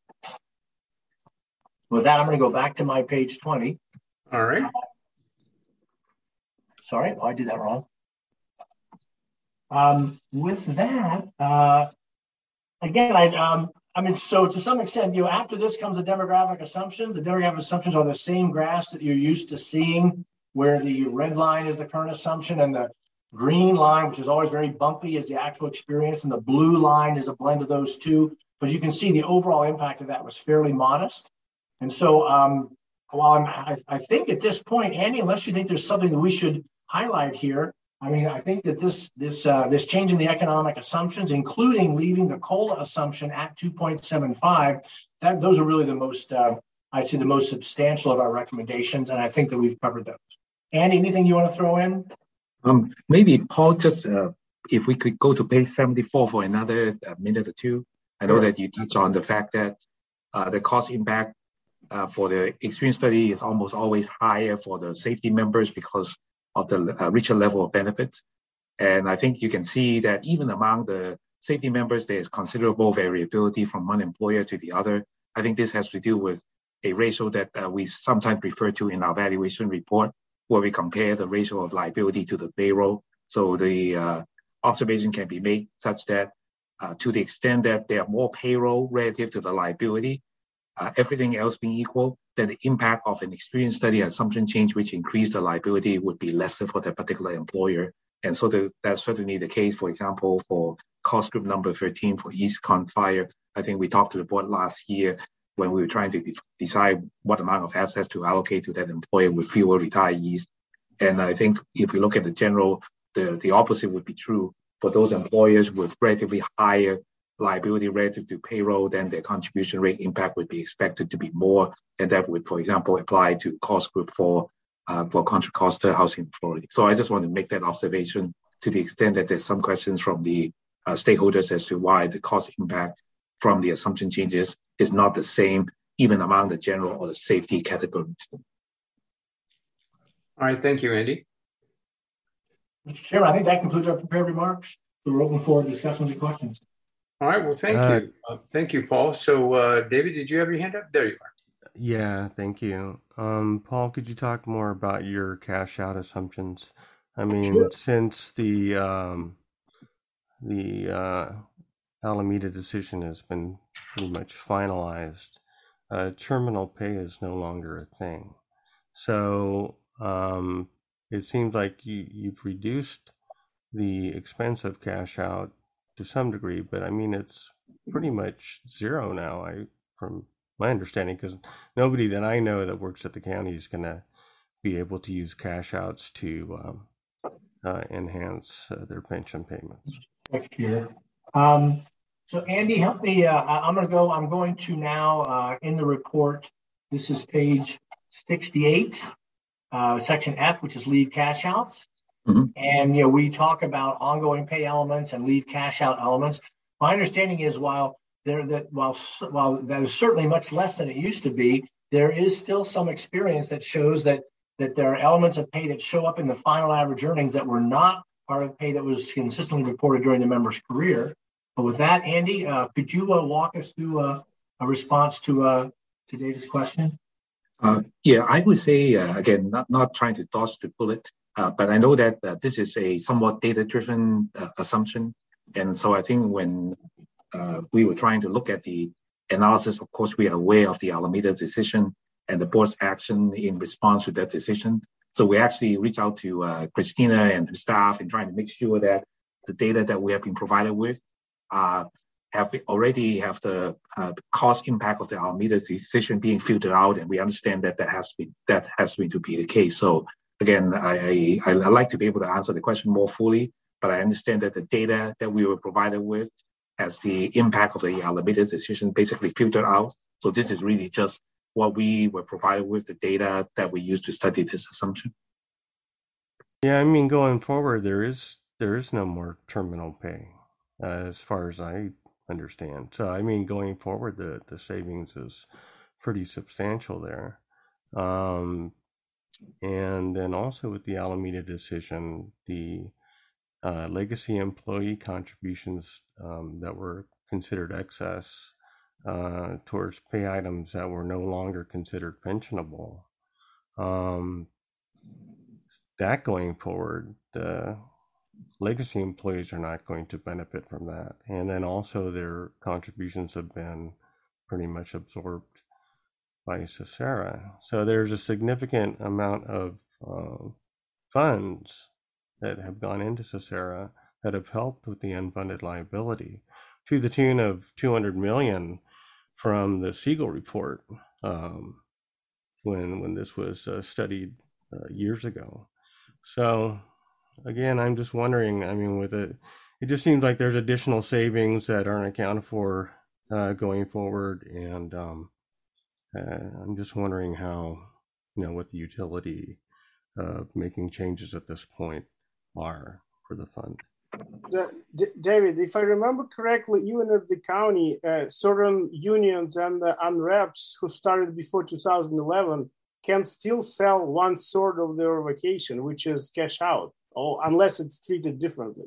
With that, I'm going to go back to my page twenty. All right. Uh, sorry, oh, I did that wrong. Um, with that, uh, again, I, um, I mean, so to some extent, you know, after this comes the demographic assumptions. The demographic assumptions are the same graphs that you're used to seeing, where the red line is the current assumption and the green line, which is always very bumpy, is the actual experience, and the blue line is a blend of those two. But you can see the overall impact of that was fairly modest. And so um, while I'm, I, I think at this point, Andy, unless you think there's something that we should highlight here, I mean, I think that this this uh, this change in the economic assumptions, including leaving the COLA assumption at two point seven five, that those are really the most, uh, I'd say, the most substantial of our recommendations, and I think that we've covered those. Andy, anything you want to throw in? Um, maybe Paul, just uh, if we could go to page seventy-four for another uh, minute or two. I know sure. that you touched on the fact that uh, the cost impact uh, for the experience study is almost always higher for the safety members because of the uh, richer level of benefits. And I think you can see that even among the safety members, there's considerable variability from one employer to the other. I think this has to do with a ratio that uh, we sometimes refer to in our valuation report, where we compare the ratio of liability to the payroll. So the uh, observation can be made such that uh, to the extent that there are more payroll relative to the liability, uh, everything else being equal, then the impact of an experience study assumption change which increased the liability would be lesser for that particular employer. And so the, that's certainly the case, for example, for cost group number thirteen for EastCon Fire. I think we talked to the board last year when we were trying to de- decide what amount of assets to allocate to that employer with fewer retirees. And I think if we look at the general, the, the opposite would be true for those employers with relatively higher liability relative to payroll, then their contribution rate impact would be expected to be more. And that would, for example, apply to cost group for, uh, for Contra Costa Housing Authority. So I just want to make that observation to the extent that there's some questions from the uh, stakeholders as to why the cost impact from the assumption changes is not the same, even among the general or the safety categories. All right, thank you, Andy. Mister Chairman, I think that concludes our prepared remarks. We're open for discussions and questions. All right, well, thank Uh, you. Uh, thank you, Paul. So, uh, David, did you have your hand up? There you are. Yeah, thank you. Um, Paul, could you talk more about your cash out assumptions? I mean, Sure. since the um, the uh, Alameda decision has been pretty much finalized, uh, terminal pay is no longer a thing. So um, it seems like you, you've reduced the expense of cash out to some degree, but I mean, it's pretty much zero now, I from my understanding, because nobody that I know that works at the county is going to be able to use cash outs to um, uh, enhance uh, their pension payments. Next year. Um, so Andy, help me. Uh, I'm going to go. I'm going to now uh, in the report. This is page sixty-eight, uh, section F, which is leave cash outs. Mm-hmm. And you know, we talk about ongoing pay elements and leave cash out elements. My understanding is while there that while while that is certainly much less than it used to be, there is still some experience that shows that that there are elements of pay that show up in the final average earnings that were not part of pay that was consistently reported during the member's career. But with that, Andy, uh, could you uh, walk us through uh, a response to uh, to David's question? Uh, yeah, I would say uh, again, not not trying to dodge the bullet, uh, but I know that uh, this is a somewhat data-driven uh, assumption, and so I think when uh, we were trying to look at the analysis, of course, we are aware of the Alameda decision and the board's action in response to that decision. So we actually reached out to uh, Christina and her staff in trying to make sure that the data that we have been provided with uh, have already have the uh, cost impact of the Alameda decision being filtered out, and we understand that that has been that has been to be the case. So again, I, I I like to be able to answer the question more fully, but I understand that the data that we were provided with as the impact of the Alameda decision basically filtered out. So this is really just what we were provided with, the data that we used to study this assumption. Yeah, I mean, going forward, there is there is no more terminal pay, uh, as far as I understand. So, I mean, going forward, the, the savings is pretty substantial there. Um, and then also with the Alameda decision, the uh, legacy employee contributions um, that were considered excess uh, towards pay items that were no longer considered pensionable. Um, that going forward, the legacy employees are not going to benefit from that. And then also their contributions have been pretty much absorbed by Cesera. So there's a significant amount of uh, funds that have gone into Cesera that have helped with the unfunded liability to the tune of two hundred million dollars from the Siegel report um, when when this was uh, studied uh, years ago. So again, I'm just wondering, I mean, with it, it just seems like there's additional savings that aren't accounted for uh, going forward. And um, uh, I'm just wondering how, you know, what the utility of making changes at this point are for the fund. Uh, D- David, if I remember correctly, even at the county, uh, certain unions and, uh, and reps who started before two thousand eleven can still sell one third of their vacation, which is cash out, or unless it's treated differently.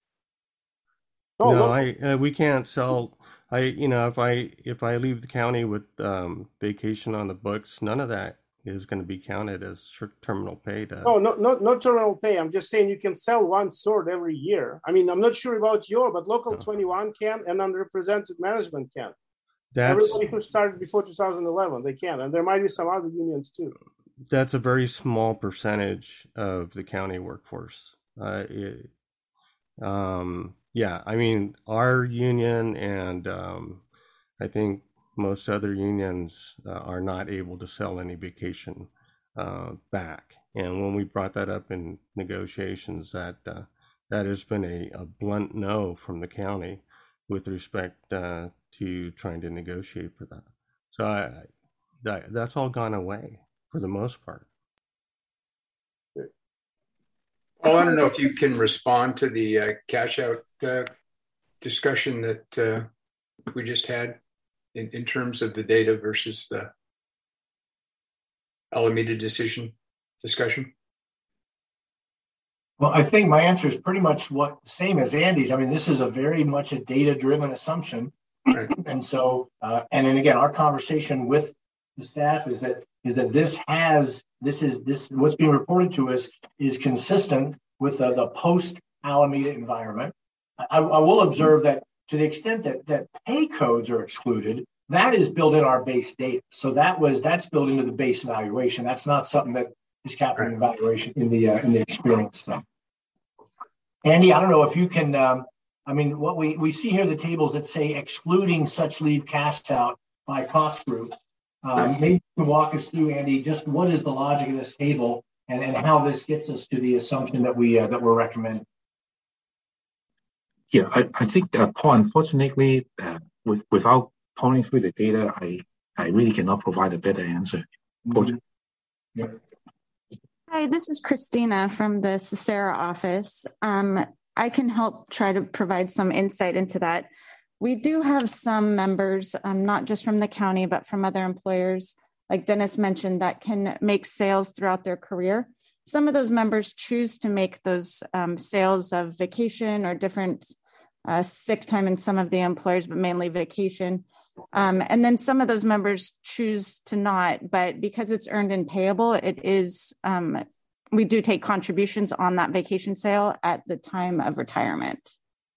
No, no I uh, we can't sell. I you know if I if I leave the county with um, vacation on the books, none of that is going to be counted as terminal pay. To... No, no, not not terminal pay. I'm just saying you can sell one third every year. I mean, I'm not sure about your, but local no. twenty-one can, and underrepresented management can. That's, Everybody who started before two thousand eleven, they can, and there might be some other unions too. That's a very small percentage of the county workforce. Uh, it, um, yeah, I mean, our union and um, I think most other unions uh, are not able to sell any vacation uh, back. And when we brought that up in negotiations, that uh, that has been a, a blunt no from the county with respect uh, to trying to negotiate for that. So I, that, that's all gone away for the most part. Well, I don't know if you can respond to the uh, cash out uh, discussion that uh, we just had in, in terms of the data versus the Alameda decision discussion. Well, I think my answer is pretty much what same as Andy's. I mean, this is a very much a data-driven assumption. Right. And so, uh, and then again, our conversation with the staff is that is that this has this is this what's being reported to us is consistent with uh, the post Alameda environment. I, I will observe that to the extent that that pay codes are excluded, that is built in our base data. So that was that's built into the base evaluation. That's not something that is captured in evaluation in the uh, in the experience. So. Andy, I don't know if you can. Um, I mean, what we we see here the tables that say excluding such leave cash out by cost group. Um, maybe you can walk us through, Andy, just what is the logic of this table and, and how this gets us to the assumption that we uh, that we're recommending. Yeah, I, I think, uh, Paul, unfortunately, uh, with, without calling through the data, I, I really cannot provide a better answer. Mm-hmm. Yeah. Hi, this is Christina from the Cicera office. Um, I can help try to provide some insight into that. We do have some members, um, not just from the county, but from other employers, like Dennis mentioned, that can make sales throughout their career. Some of those members choose to make those um, sales of vacation or different uh, sick time in some of the employers, but mainly vacation. Um, and then some of those members choose to not, but because it's earned and payable, it is, um, we do take contributions on that vacation sale at the time of retirement.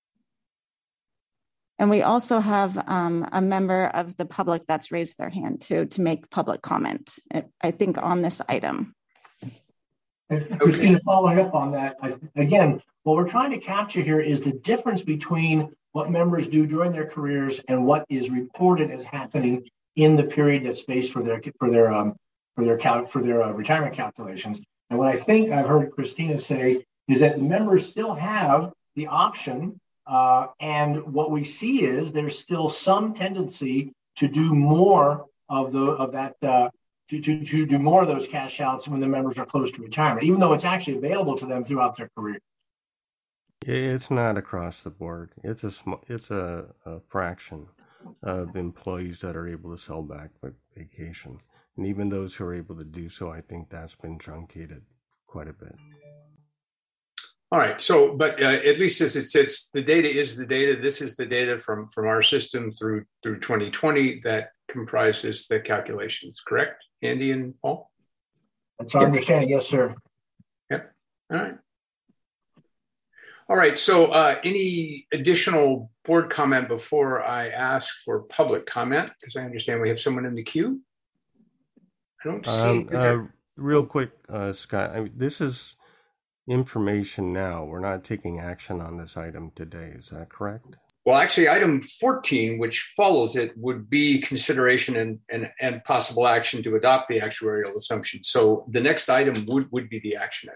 And we also have um, a member of the public that's raised their hand too, to make public comment, I think, on this item. And Christina, following up on that, I, again, what we're trying to capture here is the difference between what members do during their careers and what is reported as happening in the period that's based for their for their um, for their cal- for their uh, retirement calculations. And what I think I've heard Christina say is that the members still have the option, uh, and what we see is there's still some tendency to do more of the of that. Uh, To, to, to do more of those cash outs when the members are close to retirement, even though it's actually available to them throughout their career. It's not across the board. It's a small, it's a, a fraction of employees that are able to sell back for vacation. And even those who are able to do so, I think that's been truncated quite a bit. All right. So, but uh, at least as it sits, the data is the data. This is the data from, from our system through through twenty twenty that comprises the calculations, correct? Andy and Paul? That's our yes. understanding. Yes, sir. Yep. All right. All right. So uh, any additional board comment before I ask for public comment? Because I understand we have someone in the queue. I don't see. Um, uh, real quick, uh, Scott, I mean, this is information now. We're not taking action on this item today. Is that correct? Well, actually, item fourteen, which follows it, would be consideration and, and, and possible action to adopt the actuarial assumption. So the next item would, would be the action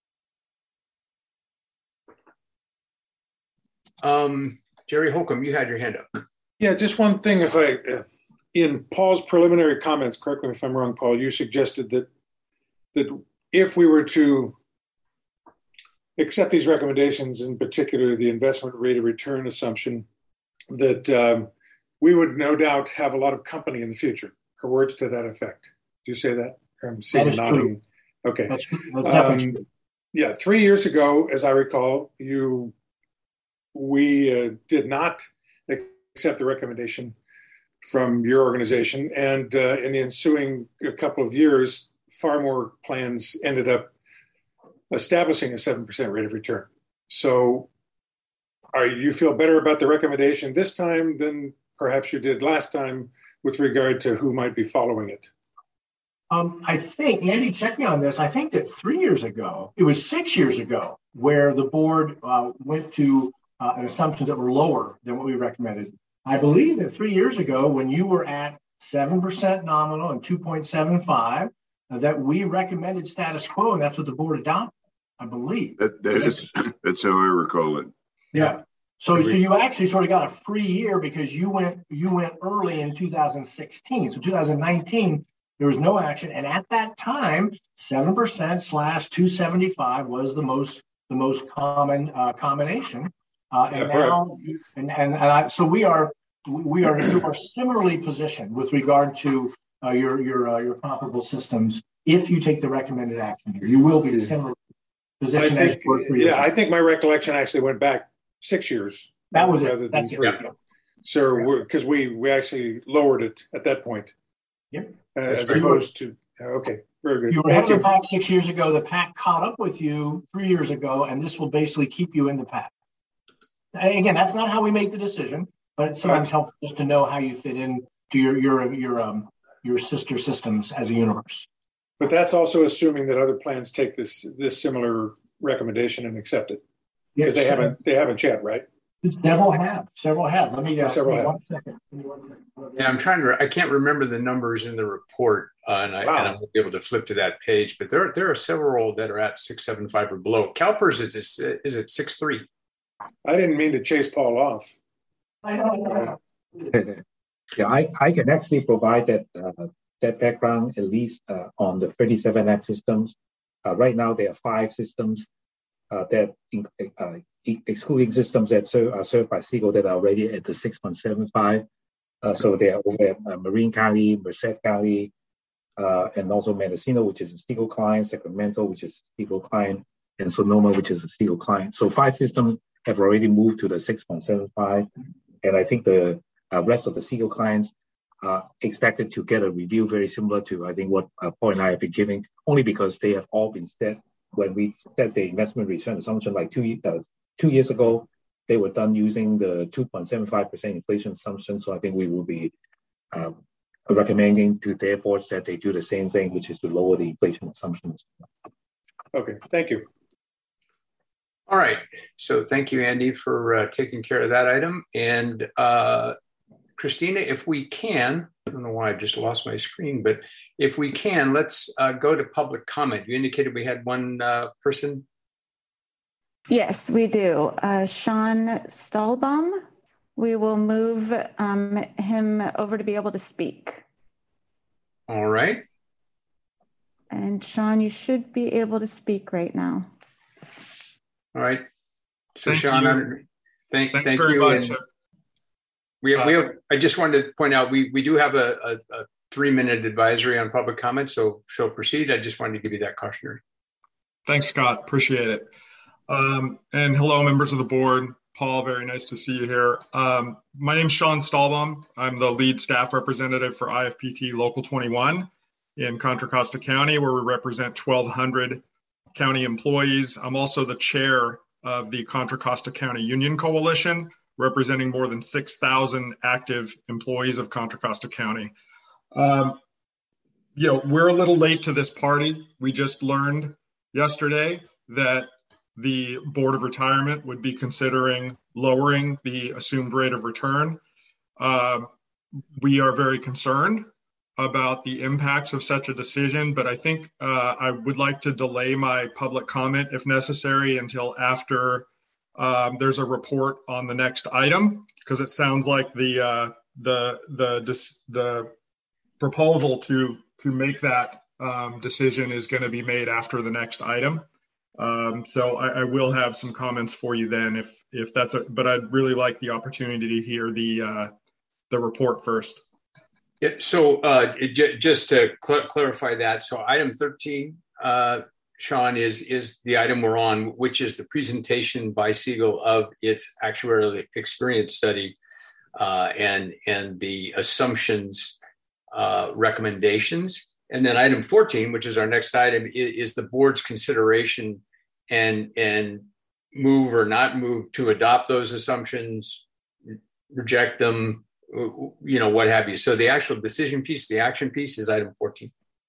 item. Um, Jerry Holcomb, you had your hand up. Yeah, just one thing. If I, uh, in Paul's preliminary comments, correct me if I'm wrong, Paul, you suggested that that if we were to accept these recommendations, in particular the investment rate of return assumption, that um, we would no doubt have a lot of company in the future, or words to that effect. Do you say that? I'm seeing that is nodding. True. Okay. That's, that's um, true. Yeah, three years ago, as I recall, you we uh, did not accept the recommendation from your organization, and uh, in the ensuing couple of years, far more plans ended up establishing a seven percent rate of return. So are you feel better about the recommendation this time than perhaps you did last time with regard to who might be following it? Um, I think, Andy, check me on this. I think that three years ago, it was six years ago, where the board uh, went to uh, assumptions that were lower than what we recommended. I believe that three years ago, when you were at seven percent nominal and two point seven five, uh, that we recommended status quo, and that's what the board adopted. I believe that that is that's how I recall it. Yeah. So so you actually sort of got a free year because you went you went early in two thousand sixteen. So two thousand nineteen there was no action, and at that time, seven percent slash two seventy-five was the most the most common uh, combination. Uh, and yeah, now right. and and, and I, so we are we are you are similarly positioned with regard to uh, your your uh, your comparable systems. If you take the recommended action here, you will be similar. I think, yeah, I think my recollection actually went back six years. That was rather it. That's than three. It. Yeah. So, because we we actually lowered it at that point. Yep. Uh, as opposed to, okay, very good. You were ahead of the pack six years ago. The pack caught up with you three years ago, and this will basically keep you in the pack. And again, that's not how we make the decision, but it's sometimes helpful just to know how you fit in to your your your um your sister systems as a universe. But that's also assuming that other plans take this this similar recommendation and accept it, because yes, they haven't they haven't yet, right? Several have. Several have. Let me uh, several have. One second. one second. Yeah, I'm trying to. I can't remember the numbers in the report, uh, and I wow. and I won't be able to flip to that page. But there there are several that are at six seven five or below. CalPERS is is, is at six three. I didn't mean to chase Paul off. I know. Yeah, I, I can actually provide that uh, that background at least uh, on the thirty-seven Act systems. Uh, right now, there are five systems uh, that, in, uh, excluding systems that serve, are served by Segal that are already at the six point seven five. Uh, so they are over at uh, Marin County, Merced County, uh, and also Mendocino, which is a Segal client, Sacramento, which is a Segal client, and Sonoma, which is a Segal client. So five systems have already moved to the six point seven five. And I think the uh, rest of the Segal clients are expected to get a review very similar to, I think, what uh, Paul and I have been giving, only because they have all been set when we set the investment return assumption like two, uh, two years ago. They were done using the two point seven five percent inflation assumption. So I think we will be um, recommending to their boards that they do the same thing, which is to lower the inflation assumptions. Okay, thank you. All right. So thank you, Andy, for uh, taking care of that item. And uh, Christina, if we can, I don't know why I just lost my screen, but if we can, let's uh, go to public comment. You indicated we had one uh, person. Yes, we do. Uh, Sean Stahlbaum. We will move um, him over to be able to speak. All right. And Sean, you should be able to speak right now. All right. So thank Sean, you. thank, Thanks thank very you. much. And we, uh, we have, I just wanted to point out, we, we do have a, a, a three minute advisory on public comment. So, so proceed. I just wanted to give you that cautionary. Thanks, Scott. Appreciate it. Um, and hello, members of the board. Paul, very nice to see you here. Um, my name's Sean Stahlbaum. I'm the lead staff representative for I F P T Local twenty-one in Contra Costa County, where we represent twelve hundred county employees. I'm also the chair of the Contra Costa County Union Coalition, representing more than six thousand active employees of Contra Costa County. Um, you know, we're a little late to this party. We just learned yesterday that the Board of Retirement would be considering lowering the assumed rate of return. Um, we are very concerned about the impacts of such a decision, but I think uh, I would like to delay my public comment if necessary until after um, there's a report on the next item, because it sounds like the uh, the the the proposal to to make that um, decision is going to be made after the next item. Um, so I, I will have some comments for you then, if if that's a. But I'd really like the opportunity to hear the uh, the report first. Yeah, so uh, j- just to cl- clarify that, so item thirteen, uh, Sean, is is the item we're on, which is the presentation by Segal of its actuarial experience study uh, and and the assumptions uh, recommendations. And then item fourteen, which is our next item, is, is the board's consideration and and move or not move to adopt those assumptions, reject them, you know, what have you. So the actual decision piece, the action piece, is item fourteen.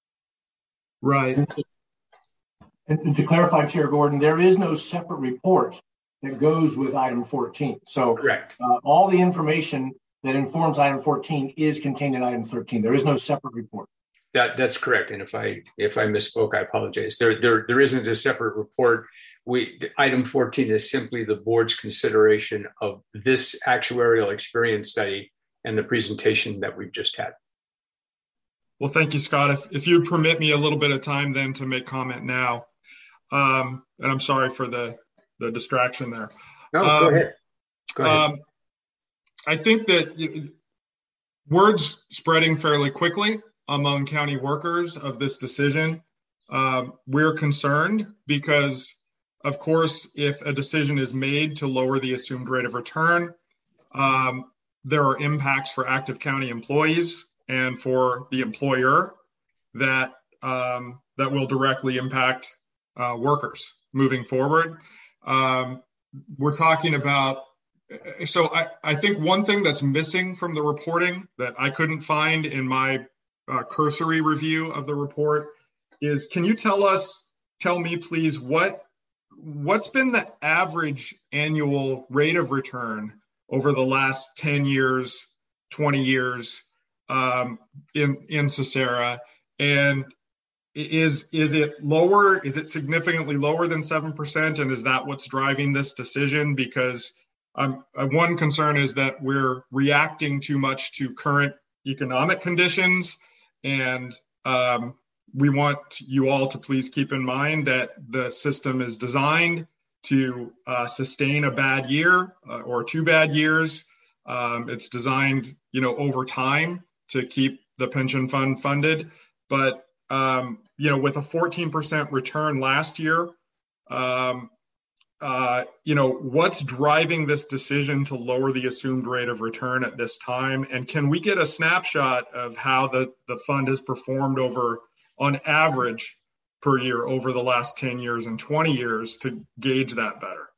Right. And to clarify, Chair Gordon, there is no separate report that goes with item fourteen. So correct. Uh, all the information that informs item fourteen is contained in item thirteen. There is no separate report. That that's correct. And if I if I misspoke, I apologize. There there there isn't a separate report. We item fourteen is simply the board's consideration of this actuarial experience study and the presentation that we've just had. Well, thank you, Scott. If if you permit me a little bit of time then to make comment now, um, and I'm sorry for the the distraction there. No, um, go ahead. Go ahead. Um, I think that you, word's spreading fairly quickly among county workers of this decision. Um, we're concerned because, of course, if a decision is made to lower the assumed rate of return, um, there are impacts for active county employees and for the employer that um, that will directly impact uh, workers moving forward. Um, we're talking about, so I, I think one thing that's missing from the reporting that I couldn't find in my Uh, cursory review of the report is, can you tell us, tell me please, what, what's been the average annual rate of return over the last ten years, twenty years um, in, in Sisera? And is is it lower? Is it significantly lower than seven percent? And is that what's driving this decision? Because um, one concern is that we're reacting too much to current economic conditions, and um, we want you all to please keep in mind that the system is designed to uh, sustain a bad year uh, or two bad years. Um, it's designed, you know, over time to keep the pension fund funded. But, um, you know, with a fourteen percent return last year, um, uh, you know, what's driving this decision to lower the assumed rate of return at this time? And can we get a snapshot of how the, the fund has performed over, on average, per year over the last ten years and twenty years to gauge that better?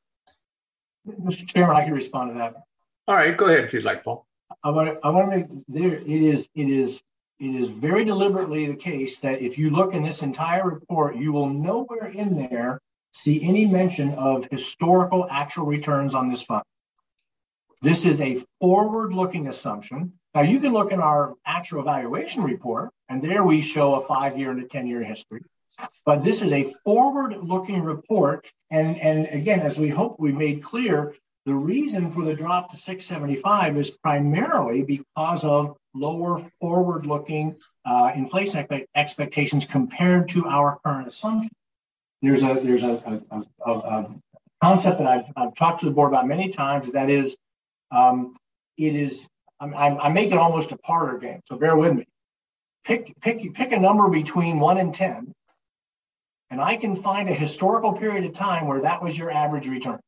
Mister Chairman, I can respond to that. All right, go ahead if you'd like, Paul. I want to, I want to make there, it is, it is, it is very deliberately the case that if you look in this entire report, you will nowhere in there see any mention of historical actual returns on this fund. This is a forward-looking assumption. Now, you can look in our actual evaluation report, and there we show a five-year and a ten-year history. But this is a forward-looking report. And, and again, as we hope we made clear, the reason for the drop to six seventy-five is primarily because of lower forward-looking uh, inflation expectations compared to our current assumption. There's a there's a, a, a, a concept that I've, I've talked to the board about many times. That is, um, it is I'm, I'm, I'm making almost a parlor game, so bear with me. Pick pick pick a number between one and ten, and I can find a historical period of time where that was your average return.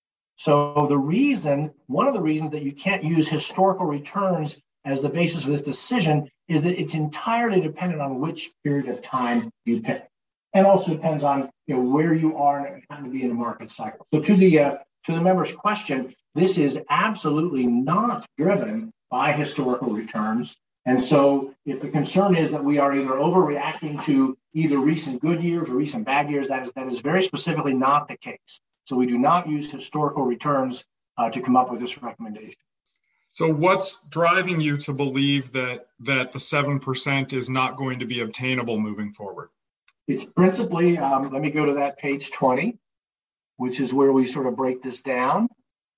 So the reason, one of the reasons that you can't use historical returns as the basis for this decision is that it's entirely dependent on which period of time you pick. And also depends on, you know, where you are and happen to be in a market cycle. So to the uh, to the member's question, this is absolutely not driven by historical returns. And so if the concern is that we are either overreacting to either recent good years or recent bad years, that is that is very specifically not the case. So we do not use historical returns uh, to come up with this recommendation. So what's driving you to believe that that the seven percent is not going to be obtainable moving forward? It's principally, um, let me go to that page twenty, which is where we sort of break this down.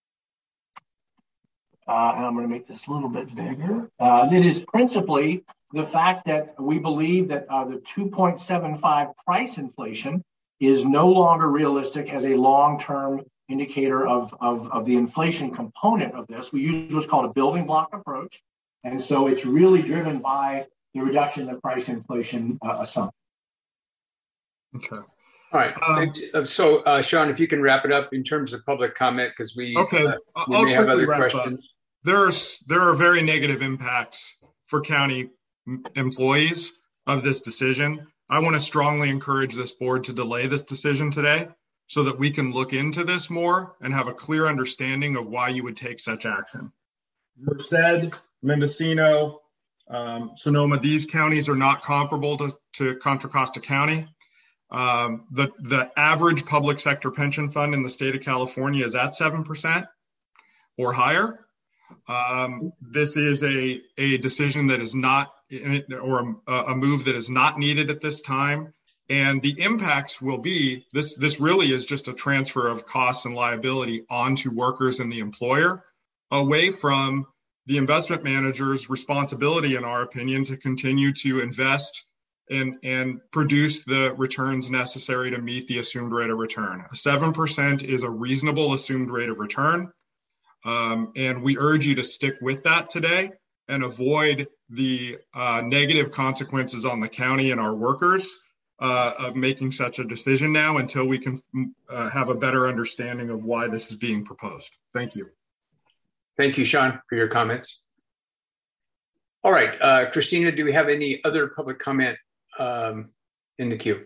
Uh, and I'm going to make this a little bit bigger. Uh, it is principally the fact that we believe that uh, the two point seven five price inflation is no longer realistic as a long-term indicator of, of, of the inflation component of this. We use what's called a building block approach. And so it's really driven by the reduction in the price inflation uh, assumption. Okay. All right. Um, so, uh, Sean, if you can wrap it up in terms of public comment, because we, okay. uh, we I'll may have other wrap questions. Up. There's, there are very negative impacts for county employees of this decision. I want to strongly encourage this board to delay this decision today so that we can look into this more and have a clear understanding of why you would take such action. Merced, Mendocino, um, Sonoma, these counties are not comparable to, to Contra Costa County. Um, the, the average public sector pension fund in the state of California is at seven percent or higher. Um, this is a, a decision that is not, or a, a move that is not needed at this time. And the impacts will be, this, this really is just a transfer of costs and liability onto workers and the employer, away from the investment manager's responsibility, in our opinion, to continue to invest and, and produce the returns necessary to meet the assumed rate of return. seven percent is a reasonable assumed rate of return. Um, and we urge you to stick with that today and avoid the uh, negative consequences on the county and our workers uh, of making such a decision now until we can uh, have a better understanding of why this is being proposed. Thank you. Thank you, Sean, for your comments. All right, uh, Christina, do we have any other public comment um, in the queue?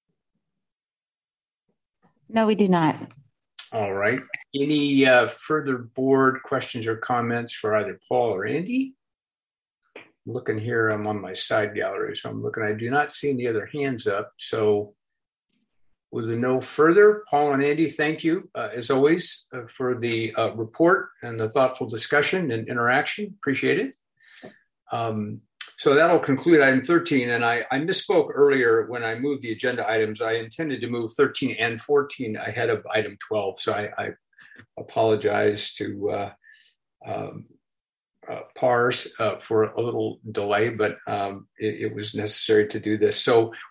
No, we do not. All right. Any uh, further board questions or comments for either Paul or Andy? I'm looking here, I'm on my side gallery, so I'm looking, I do not see any other hands up. So with no further, Paul and Andy, thank you, uh, as always, uh, for the uh, report and the thoughtful discussion and interaction. Appreciate it. Um, So that'll conclude item thirteen. And I, I misspoke earlier when I moved the agenda items. I intended to move thirteen and fourteen ahead of item twelve. So I, I apologize to uh, um, uh, P A R S uh, for a little delay, but um, it, it was necessary to do this. So